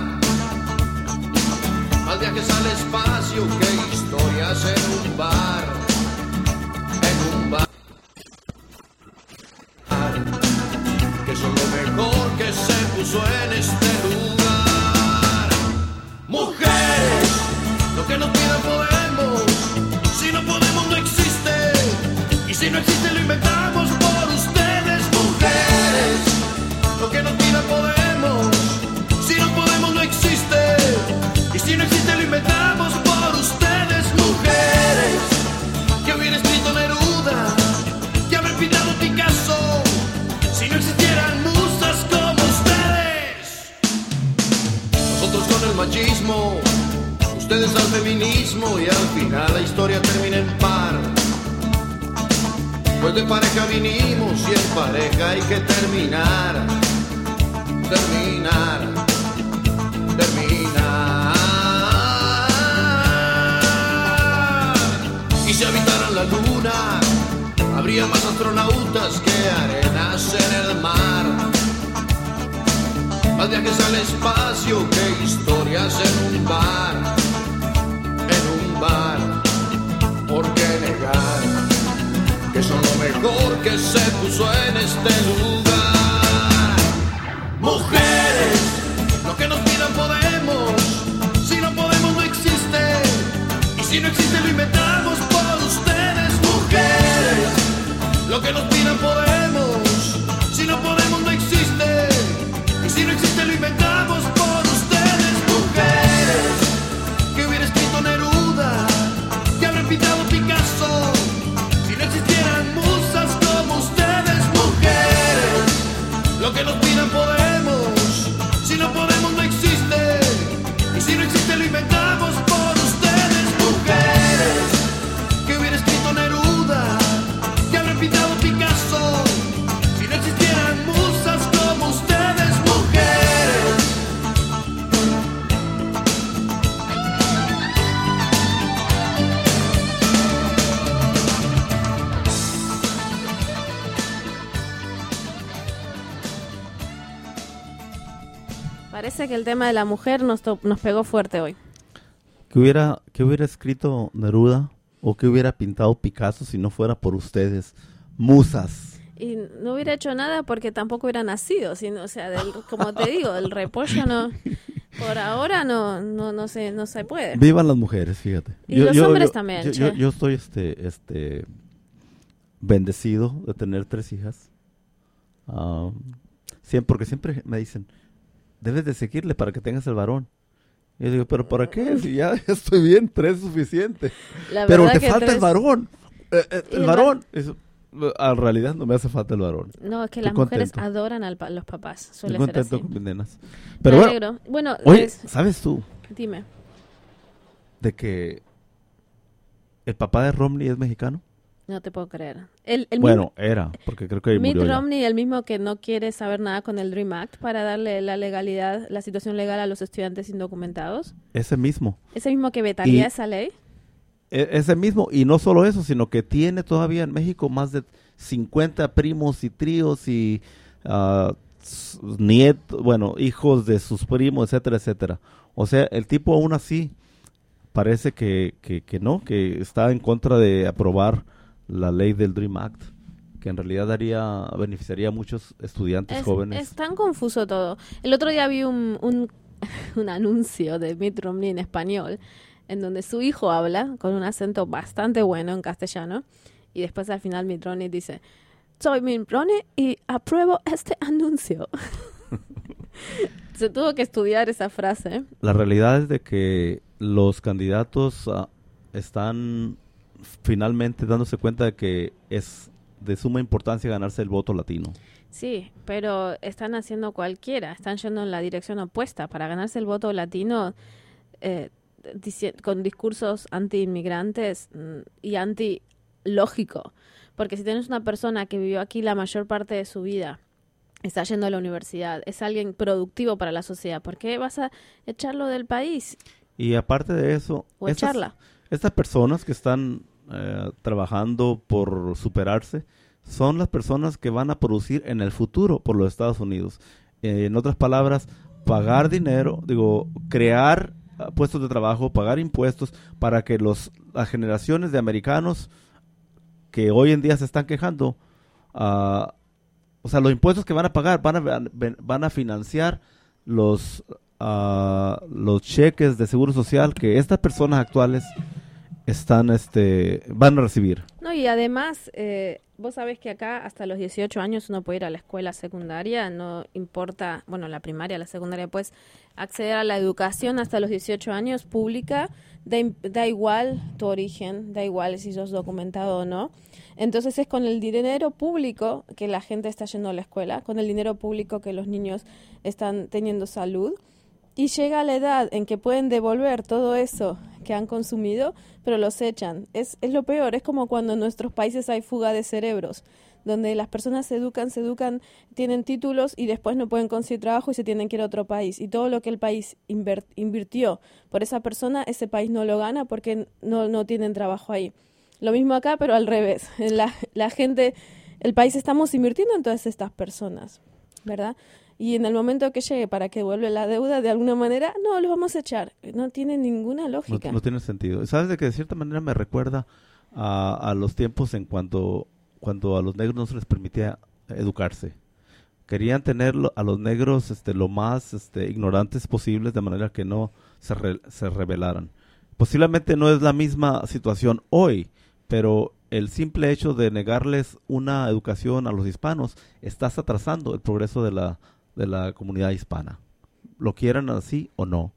Más viajes al espacio que historias en un bar, en un bar. Que son lo mejor que se puso en este lugar. Mujeres, lo que nos pidan podemos. Si no podemos no existe. Y si no existe lo inventamos por ustedes. Mujeres, lo que nos pidan podemos. Si no podemos no existe. Y si no existe lo inventamos por ustedes. Mujeres, que hubiera escrito Neruda, que haber pintado Picasso, si no existieran musas como ustedes. Nosotros con el machismo, ustedes al feminismo, y al final la historia termina en par. Pues de pareja vinimos y en pareja hay que terminar, terminar, terminar. Y si habitaran la luna, habría más astronautas que arenas en el mar. Más viajes al espacio que historias en un bar, en un bar. ¿Por qué negar que son lo mejor que se puso en este lugar? Mujeres, lo que nos pidan podemos. Si no podemos no existe. Y si no existe lo inventamos por ustedes. Mujeres, lo que nos pidan podemos. Si no podemos no existe. Y si no existe lo inventamos por ustedes. Mujeres, que hubiera escrito Neruda, que habrá pintado Picasso, si no existieran musas como ustedes. Mujeres, lo que nos pidan podemos. Si no podemos no existe. Y si no existe lo inventamos por ustedes. Mujeres, que hubiera escrito Neruda, que habrá pintado Picasso, si no existieran musas como ustedes. Mujeres. Parece que el tema de la mujer nos, to- nos pegó fuerte hoy. ¿Qué hubiera, qué hubiera escrito Neruda o qué hubiera pintado Picasso si no fuera por ustedes? Musas. Y no hubiera hecho nada porque tampoco hubiera nacido, sino, o sea, del, como te digo, el repollo no, por ahora no, no, no se, no se puede. Vivan las mujeres, fíjate. Y los hombres también, Yo, che. yo, yo estoy este, este, bendecido de tener tres hijas. Um, siempre, porque siempre me dicen, debes de seguirle para que tengas el varón. Y yo digo, ¿pero para qué? Si ya estoy bien, tres es suficiente. La Pero verdad te que falta tres- el varón. Eh, eh, Y el el varón. Eso, en realidad no me hace falta el varón. No, es que Estoy las mujeres contento. adoran a los papás, Estoy suele ser contento así. con mis nenas. Me Pero bueno, alegro. Bueno, oye, les- ¿sabes tú dime. de que el papá de Romney es mexicano? No te puedo creer. El, el Bueno, era, porque creo que mismo, Mitt murió ya. Romney, el mismo que no quiere saber nada con el Dream Act para darle la legalidad, la situación legal a los estudiantes indocumentados. Ese mismo. Ese mismo que vetaría Y- esa ley. E- ese mismo, y no solo eso, sino que tiene todavía en México más de cincuenta primos y tríos y ah, s- nietos, bueno, hijos de sus primos, etcétera, etcétera. O sea, el tipo aún así parece que, que, que no, que está en contra de aprobar la ley del Dream Act, que en realidad daría, beneficiaría a muchos estudiantes Es, jóvenes. es tan confuso todo. El otro día vi un, un, un anuncio de Mitt Romney en español, en donde su hijo habla con un acento bastante bueno en castellano, y después al final Mitt Romney dice, soy Mitt Romney y apruebo este anuncio. Se tuvo que estudiar esa frase. La realidad es de que los candidatos ah, están finalmente dándose cuenta de que es de suma importancia ganarse el voto latino. Sí, pero están haciendo cualquiera, están yendo en la dirección opuesta. Para ganarse el voto latino eh, dici- con discursos anti-inmigrantes mm, y anti-lógico. Porque si tienes una persona que vivió aquí la mayor parte de su vida, está yendo a la universidad, es alguien productivo para la sociedad, ¿por qué vas a echarlo del país? Y aparte de eso, O estas, echarla. estas personas que están eh, trabajando por superarse son las personas que van a producir en el futuro por los Estados Unidos. Eh, en otras palabras, pagar dinero, digo, crear uh, puestos de trabajo, pagar impuestos para que los las generaciones de americanos que hoy en día se están quejando, uh, o sea, los impuestos que van a pagar van a, van a financiar los, uh, los cheques de seguro social que estas personas actuales están, este, van a recibir. No, y además, eh, vos sabés que acá hasta los dieciocho años uno puede ir a la escuela secundaria, no importa, bueno, la primaria, la secundaria, puedes acceder a la educación hasta los dieciocho años pública, da, da igual tu origen, da igual si sos documentado o no. Entonces es con el dinero público que la gente está yendo a la escuela, con el dinero público que los niños están teniendo salud. Y llega la edad en que pueden devolver todo eso que han consumido, pero los echan. Es, es lo peor, es como cuando en nuestros países hay fuga de cerebros, donde las personas se educan, se educan, tienen títulos y después no pueden conseguir trabajo y se tienen que ir a otro país. Y todo lo que el país invert, invirtió por esa persona, ese país no lo gana porque no, no tienen trabajo ahí. Lo mismo acá, pero al revés. La, la gente, el país estamos invirtiendo en todas estas personas, ¿verdad? Y en el momento que llegue para que devuelva la deuda de alguna manera, no, los vamos a echar. No tiene ninguna lógica. No, no tiene sentido. ¿Sabes de que de cierta manera me recuerda a, a los tiempos en cuanto, cuando a los negros no se les permitía educarse? Querían tener a los negros este, lo más este, ignorantes posibles de manera que no se, re, se rebelaran. Posiblemente no es la misma situación hoy, pero el simple hecho de negarles una educación a los hispanos estás atrasando el progreso de la de la comunidad hispana, lo quieran así o no.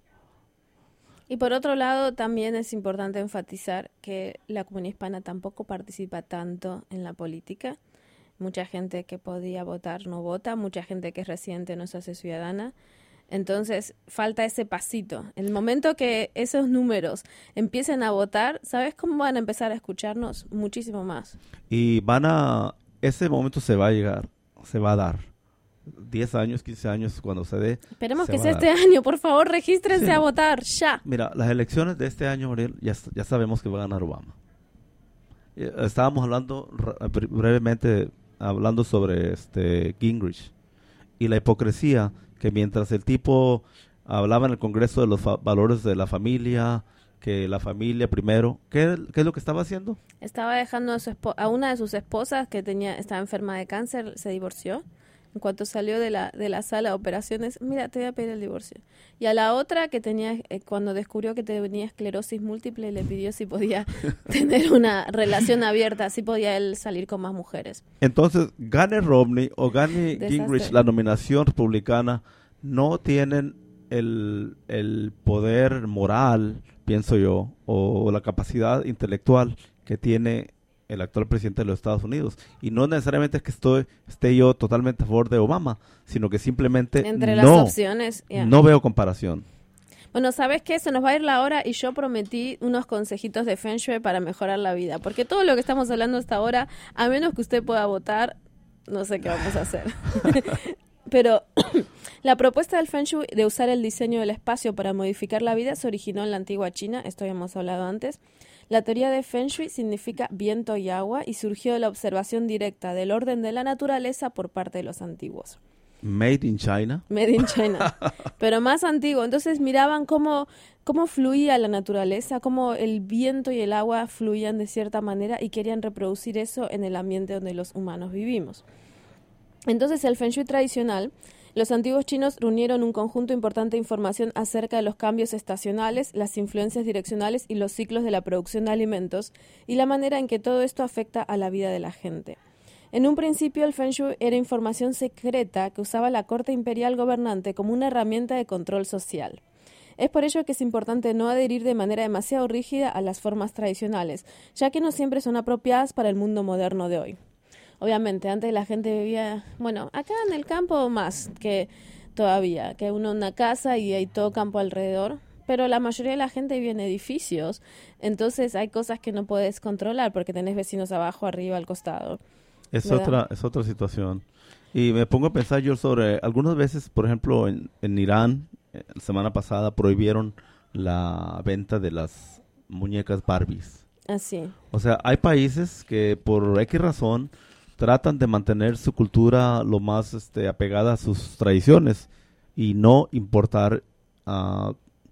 Y por otro lado, también es importante enfatizar que la comunidad hispana tampoco participa tanto en la política. Mucha gente que podía votar no vota, mucha gente que es residente no se hace ciudadana. Entonces, falta ese pasito. En el momento que esos números empiecen a votar, ¿sabes cómo van a empezar a escucharnos? Muchísimo más. Y van a, ese momento se va a llegar, se va a dar. diez años, quince años, cuando se dé. Esperemos que sea este año, por favor, regístrense sí. a votar, ya. Mira, las elecciones de este año, Mariel, ya, ya sabemos que va a ganar Obama. Estábamos hablando brevemente, hablando sobre este Gingrich y la hipocresía que mientras el tipo hablaba en el Congreso de los fa- valores de la familia, que la familia primero, ¿qué, qué es lo que estaba haciendo? Estaba dejando a, su espo- a una de sus esposas que tenía estaba enferma de cáncer, se divorció. En cuanto salió de la de la sala de operaciones, mira, te voy a pedir el divorcio. Y a la otra que tenía, eh, cuando descubrió que tenía esclerosis múltiple, le pidió si podía tener una relación abierta, si podía él salir con más mujeres. Entonces, gane Romney o gane Gingrich la nominación republicana, no tienen el, el poder moral, pienso yo, o, o la capacidad intelectual que tiene el actual presidente de los Estados Unidos. Y no necesariamente es que estoy, esté yo totalmente a favor de Obama, sino que simplemente Entre no, las opciones, yeah. no veo comparación. Bueno, ¿sabes qué? Se nos va a ir la hora y yo prometí unos consejitos de Feng Shui para mejorar la vida. Porque todo lo que estamos hablando hasta ahora, a menos que usted pueda votar, no sé qué vamos a hacer. Pero la propuesta del Feng Shui de usar el diseño del espacio para modificar la vida se originó en la antigua China, esto habíamos hablado antes. La teoría de Feng Shui significa viento y agua y surgió de la observación directa del orden de la naturaleza por parte de los antiguos. Made in China. Made in China, pero más antiguo. Entonces miraban cómo, cómo fluía la naturaleza, cómo el viento y el agua fluían de cierta manera y querían reproducir eso en el ambiente donde los humanos vivimos. Entonces el Feng Shui tradicional, los antiguos chinos reunieron un conjunto importante de información acerca de los cambios estacionales, las influencias direccionales y los ciclos de la producción de alimentos y la manera en que todo esto afecta a la vida de la gente. En un principio el Feng Shui era información secreta que usaba la corte imperial gobernante como una herramienta de control social. Es por ello que es importante no adherir de manera demasiado rígida a las formas tradicionales, ya que no siempre son apropiadas para el mundo moderno de hoy. Obviamente, antes la gente vivía, bueno, acá en el campo más que todavía, que uno en una casa y hay todo campo alrededor, pero la mayoría de la gente vive en edificios, entonces hay cosas que no puedes controlar porque tenés vecinos abajo, arriba, al costado. Es ¿verdad? otra, es otra situación. Y me pongo a pensar yo sobre, algunas veces, por ejemplo, en, en Irán, eh, la semana pasada prohibieron la venta de las muñecas Barbies. Así. O sea, hay países que por X razón tratan de mantener su cultura lo más este, apegada a sus tradiciones y no importar uh,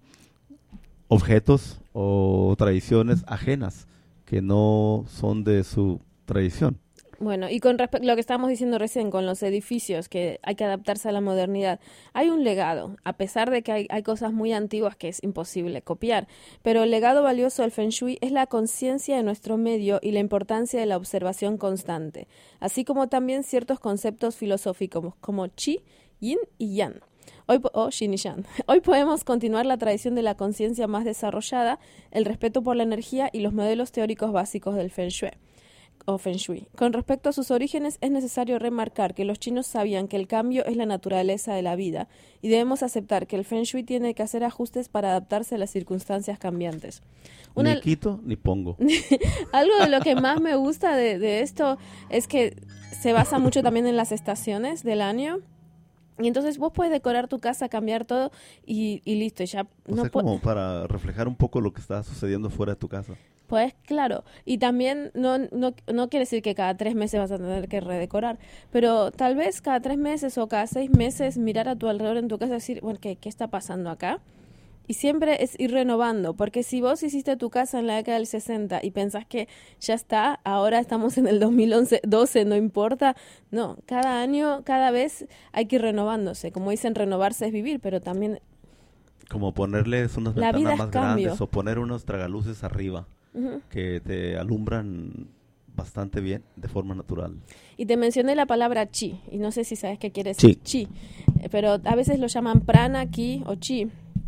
objetos o tradiciones ajenas que no son de su tradición. Bueno, y con respecto a lo que estábamos diciendo recién con los edificios, que hay que adaptarse a la modernidad, hay un legado, a pesar de que hay, hay cosas muy antiguas que es imposible copiar, pero el legado valioso del Feng Shui es la conciencia de nuestro medio y la importancia de la observación constante, así como también ciertos conceptos filosóficos como Qi, Yin y Yang. Hoy, oh, Yin y Yang. Hoy podemos continuar la tradición de la conciencia más desarrollada, el respeto por la energía y los modelos teóricos básicos del Feng Shui. O Feng Shui. Con respecto a sus orígenes, es necesario remarcar que los chinos sabían que el cambio es la naturaleza de la vida y debemos aceptar que el Feng Shui tiene que hacer ajustes para adaptarse a las circunstancias cambiantes. Una, ni quito ni pongo. Algo de lo que más me gusta de, de esto es que se basa mucho también en las estaciones del año. Y entonces vos puedes decorar tu casa, cambiar todo y, y listo. Ya o no sea, como para reflejar un poco lo que está sucediendo fuera de tu casa. Pues claro, y también no, no, no quiere decir que cada tres meses vas a tener que redecorar, pero tal vez cada tres meses o cada seis meses mirar a tu alrededor en tu casa y decir, bueno, ¿qué, qué está pasando acá? Y siempre es ir renovando, porque si vos hiciste tu casa en la década del sesenta y pensás que ya está, ahora estamos en el dos mil once, doce, no importa, no, cada año, cada vez hay que ir renovándose, como dicen, renovarse es vivir, pero también... Como ponerles unas la ventanas vida más cambio. grandes o poner unos tragaluces arriba. Uh-huh. Que te alumbran bastante bien de forma natural. Y te mencioné la palabra chi, y no sé si sabes qué quiere decir chi, chi pero a veces lo llaman prana, ki o chi.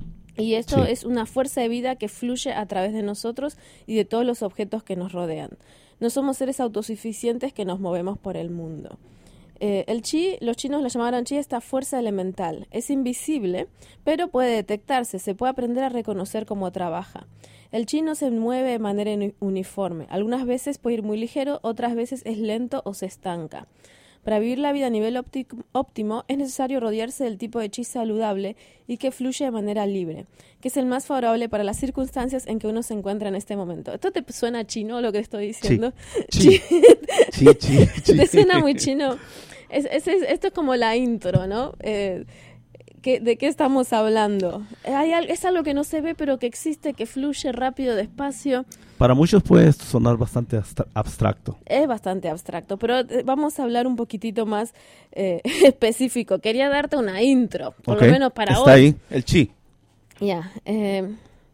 Y esto sí. Es una fuerza de vida que fluye a través de nosotros y de todos los objetos que nos rodean. No somos seres autosuficientes que nos movemos por el mundo. Eh, el chi, los chinos lo llamaron chi, esta fuerza elemental. Es invisible, pero puede detectarse, se puede aprender a reconocer cómo trabaja. El chi no se mueve de manera uniforme. Algunas veces puede ir muy ligero, otras veces es lento o se estanca. Para vivir la vida a nivel óptimo es necesario rodearse del tipo de chi saludable y que fluye de manera libre, que es el más favorable para las circunstancias en que uno se encuentra en este momento. ¿Esto te suena chino lo que estoy diciendo? Chi. Chi, chi, chi. ¿Te suena muy chino? Es, es, es, esto es como la intro, ¿no? Eh, ¿qué, ¿De qué estamos hablando? Hay algo, es algo que no se ve, pero que existe, que fluye rápido, despacio. Para muchos puede sonar bastante abstracto. Es bastante abstracto, pero vamos a hablar un poquitito más eh, específico. Quería darte una intro, por okay. lo menos para Está hoy. ahí, el chi. Ya. Yeah, eh,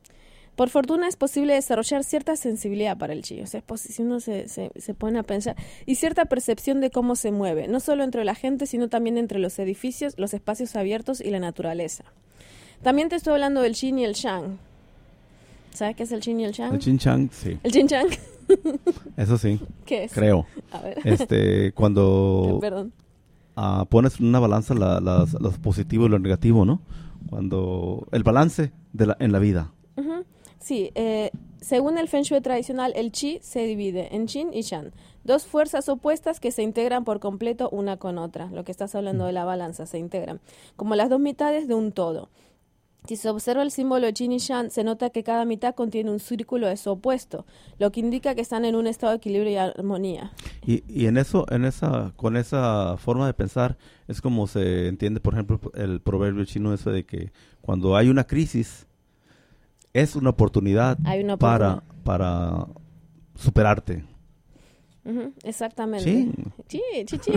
por fortuna es posible desarrollar cierta sensibilidad para el chi. O sea, es posi- si uno se, se, se pone a pensar. Y cierta percepción de cómo se mueve, no solo entre la gente, sino también entre los edificios, los espacios abiertos y la naturaleza. También te estoy hablando del yin y el yang. ¿Sabes qué es el Yin y el Yang? El Yin Chang, sí. ¿El Yin Chang? Eso sí. ¿Qué es? Creo. A ver. Este, cuando Perdón. Uh, pones en una balanza la, las, lo positivo y lo negativo, ¿no? Cuando el balance de la, en la vida. Uh-huh. Sí, eh, según el Feng Shui tradicional, el Qi se divide en Yin y Yang. Dos fuerzas opuestas que se integran por completo una con otra. Lo que estás hablando de la balanza, se integran. Como las dos mitades de un todo. Si se observa el símbolo Yin y Yang, se nota que cada mitad contiene un círculo de su opuesto, lo que indica que están en un estado de equilibrio y armonía. Y, y en eso, en esa, con esa forma de pensar, es como se entiende, por ejemplo, el proverbio chino ese de que cuando hay una crisis, es una oportunidad, hay una oportunidad. para, para superarte. Uh-huh, exactamente. Sí. Sí, sí, sí.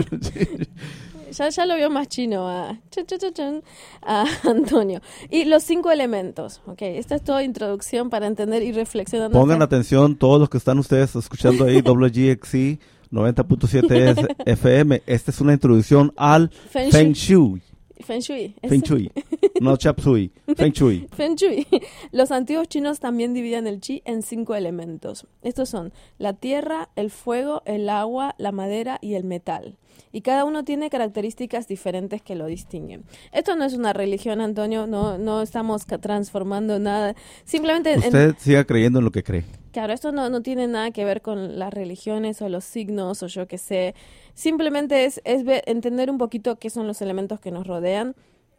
ya, ya lo vio más chino a, chun, chun, chun, chun, a Antonio. Y los cinco elementos. Ok, esta es toda introducción para entender y reflexionar. Pongan atención todos los que están ustedes escuchando ahí, W G X C noventa punto siete F M. Esta es una introducción al Feng, Feng Shui. Feng Shui. Feng Shui. No Chap Sui. Feng Shui. Feng Shui. Los antiguos chinos también dividían el chi en cinco elementos. Estos son la tierra, el fuego, el agua, la madera y el metal. Y cada uno tiene características diferentes que lo distinguen. Esto no es una religión, Antonio, no, no estamos ca- transformando nada. Simplemente... Usted en, siga creyendo en lo que cree. claro, esto no, no tiene nada que ver con las religiones o los signos o yo qué sé. Simplemente es, es ver, entender un poquito qué son los elementos que nos rodean.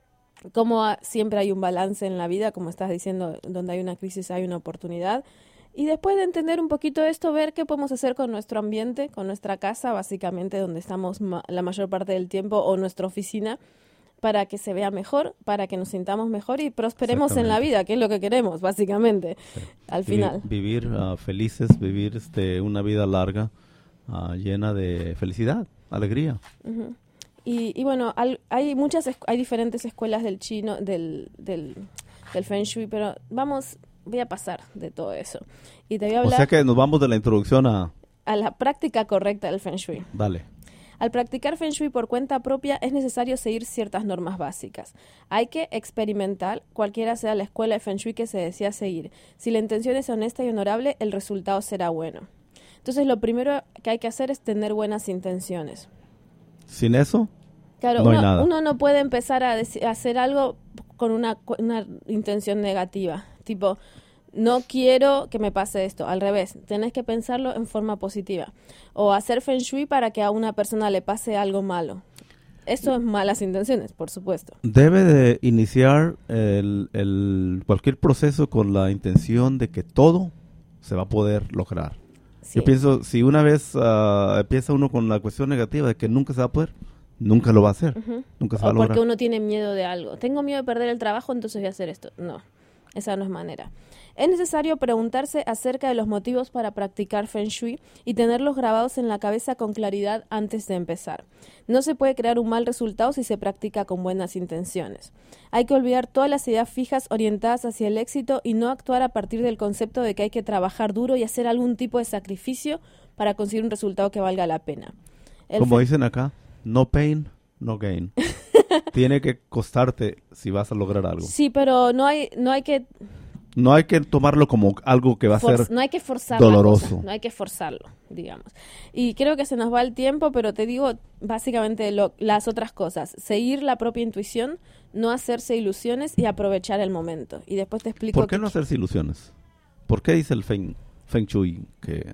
Como a, siempre hay un balance en la vida, como estás diciendo, donde hay una crisis hay una oportunidad. Y después de entender un poquito esto, ver qué podemos hacer con nuestro ambiente, con nuestra casa, básicamente donde estamos ma- la mayor parte del tiempo, o nuestra oficina, para que se vea mejor, para que nos sintamos mejor y prosperemos en la vida, que es lo que queremos, básicamente, sí. al Vivi- final. Vivir uh, felices, vivir este una vida larga, uh, llena de felicidad, alegría. Uh-huh. Y, y bueno, al, hay muchas, esc- hay diferentes escuelas del chino, del, del, del Feng Shui, pero vamos... voy a pasar de todo eso. Y te voy a hablar... O sea que nos vamos de la introducción a... a la práctica correcta del Feng Shui. Dale. Al practicar Feng Shui por cuenta propia es necesario seguir ciertas normas básicas. Hay que experimentar, cualquiera sea la escuela de Feng Shui que se desea seguir. Si la intención es honesta y honorable, el resultado será bueno. Entonces, lo primero que hay que hacer es tener buenas intenciones. Sin eso, claro, no uno, hay nada. Uno no puede empezar a, deci- a hacer algo con una, una intención negativa. Tipo, no quiero que me pase esto. Al revés, tenés que pensarlo en forma positiva. O hacer Feng Shui para que a una persona le pase algo malo. Eso es malas intenciones, por supuesto. Debe de iniciar el, el cualquier proceso con la intención de que todo se va a poder lograr. Sí. Yo pienso, si una vez uh, empieza uno con la cuestión negativa de que nunca se va a poder, nunca lo va a hacer. Uh-huh. Nunca se va O a lograr. porque uno tiene miedo de algo. Tengo miedo de perder el trabajo, entonces voy a hacer esto. No, esa no es manera. Es necesario preguntarse acerca de los motivos para practicar Feng Shui y tenerlos grabados en la cabeza con claridad antes de empezar. No se puede crear un mal resultado si se practica con buenas intenciones. Hay que olvidar todas las ideas fijas orientadas hacia el éxito y no actuar a partir del concepto de que hay que trabajar duro y hacer algún tipo de sacrificio para conseguir un resultado que valga la pena. El Como fe- dicen acá, no pain, no gain. Tiene que costarte si vas a lograr algo. Sí, pero no hay, no hay que... No hay que tomarlo como algo que va a For- ser no hay que forzar doloroso. la cosa, no hay que forzarlo, digamos. Y creo que se nos va el tiempo, pero te digo básicamente lo, las otras cosas. Seguir la propia intuición, no hacerse ilusiones y aprovechar el momento. Y después te explico... ¿Por qué no hacerse ilusiones? ¿Por qué dice el Feng, Feng Shui que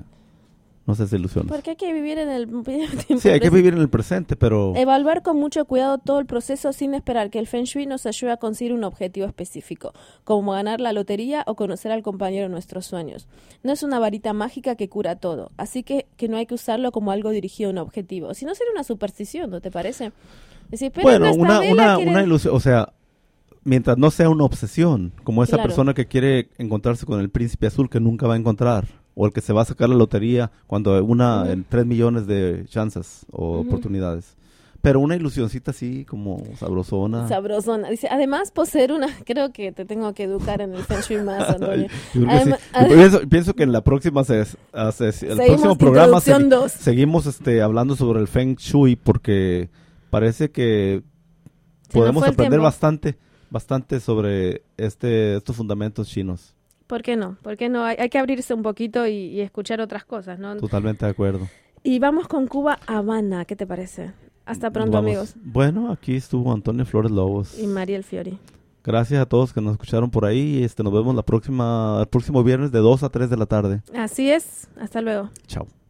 no hacerse ilusiones? Porque hay que vivir en el tiempo Sí, hay que presente. vivir en el presente, pero... Evaluar con mucho cuidado todo el proceso sin esperar que el Feng Shui nos ayude a conseguir un objetivo específico, como ganar la lotería o conocer al compañero de nuestros sueños. No es una varita mágica que cura todo, así que, que no hay que usarlo como algo dirigido a un objetivo. Si no, sería una superstición, ¿no te parece? Decir, pero Bueno, esta una, vela una, quiere- una ilusión, o sea, mientras no sea una obsesión, como esa Claro. persona que quiere encontrarse con el príncipe azul que nunca va a encontrar, o el que se va a sacar la lotería cuando una Ujú. en tres millones de chances o Ujú. oportunidades. Pero una ilusioncita así como sabrosona. Sabrosona. Dice, además, poseer una... Creo que te tengo que educar en el Feng Shui más, Antonio. Yo creo que Además- sí. Yo pienso, pienso que en la próxima se, a- se- el Seguimos próximo programa introducción segui- dos. seguimos este hablando sobre el Feng Shui porque parece que Se nos podemos fue el aprender tiempo. bastante bastante sobre este estos fundamentos chinos. ¿Por qué no? ¿Por qué no? Hay, hay que abrirse un poquito y, y escuchar otras cosas, ¿no? Totalmente de acuerdo. Y vamos con Cuba Habana, ¿qué te parece? Hasta pronto, Vamos. amigos. Bueno, aquí estuvo Antonio Flores Lobos. Y Mariel Fiori. Gracias a todos que nos escucharon por ahí. Este, nos vemos la próxima el próximo viernes de dos a tres de la tarde. Así es. Hasta luego. Chao.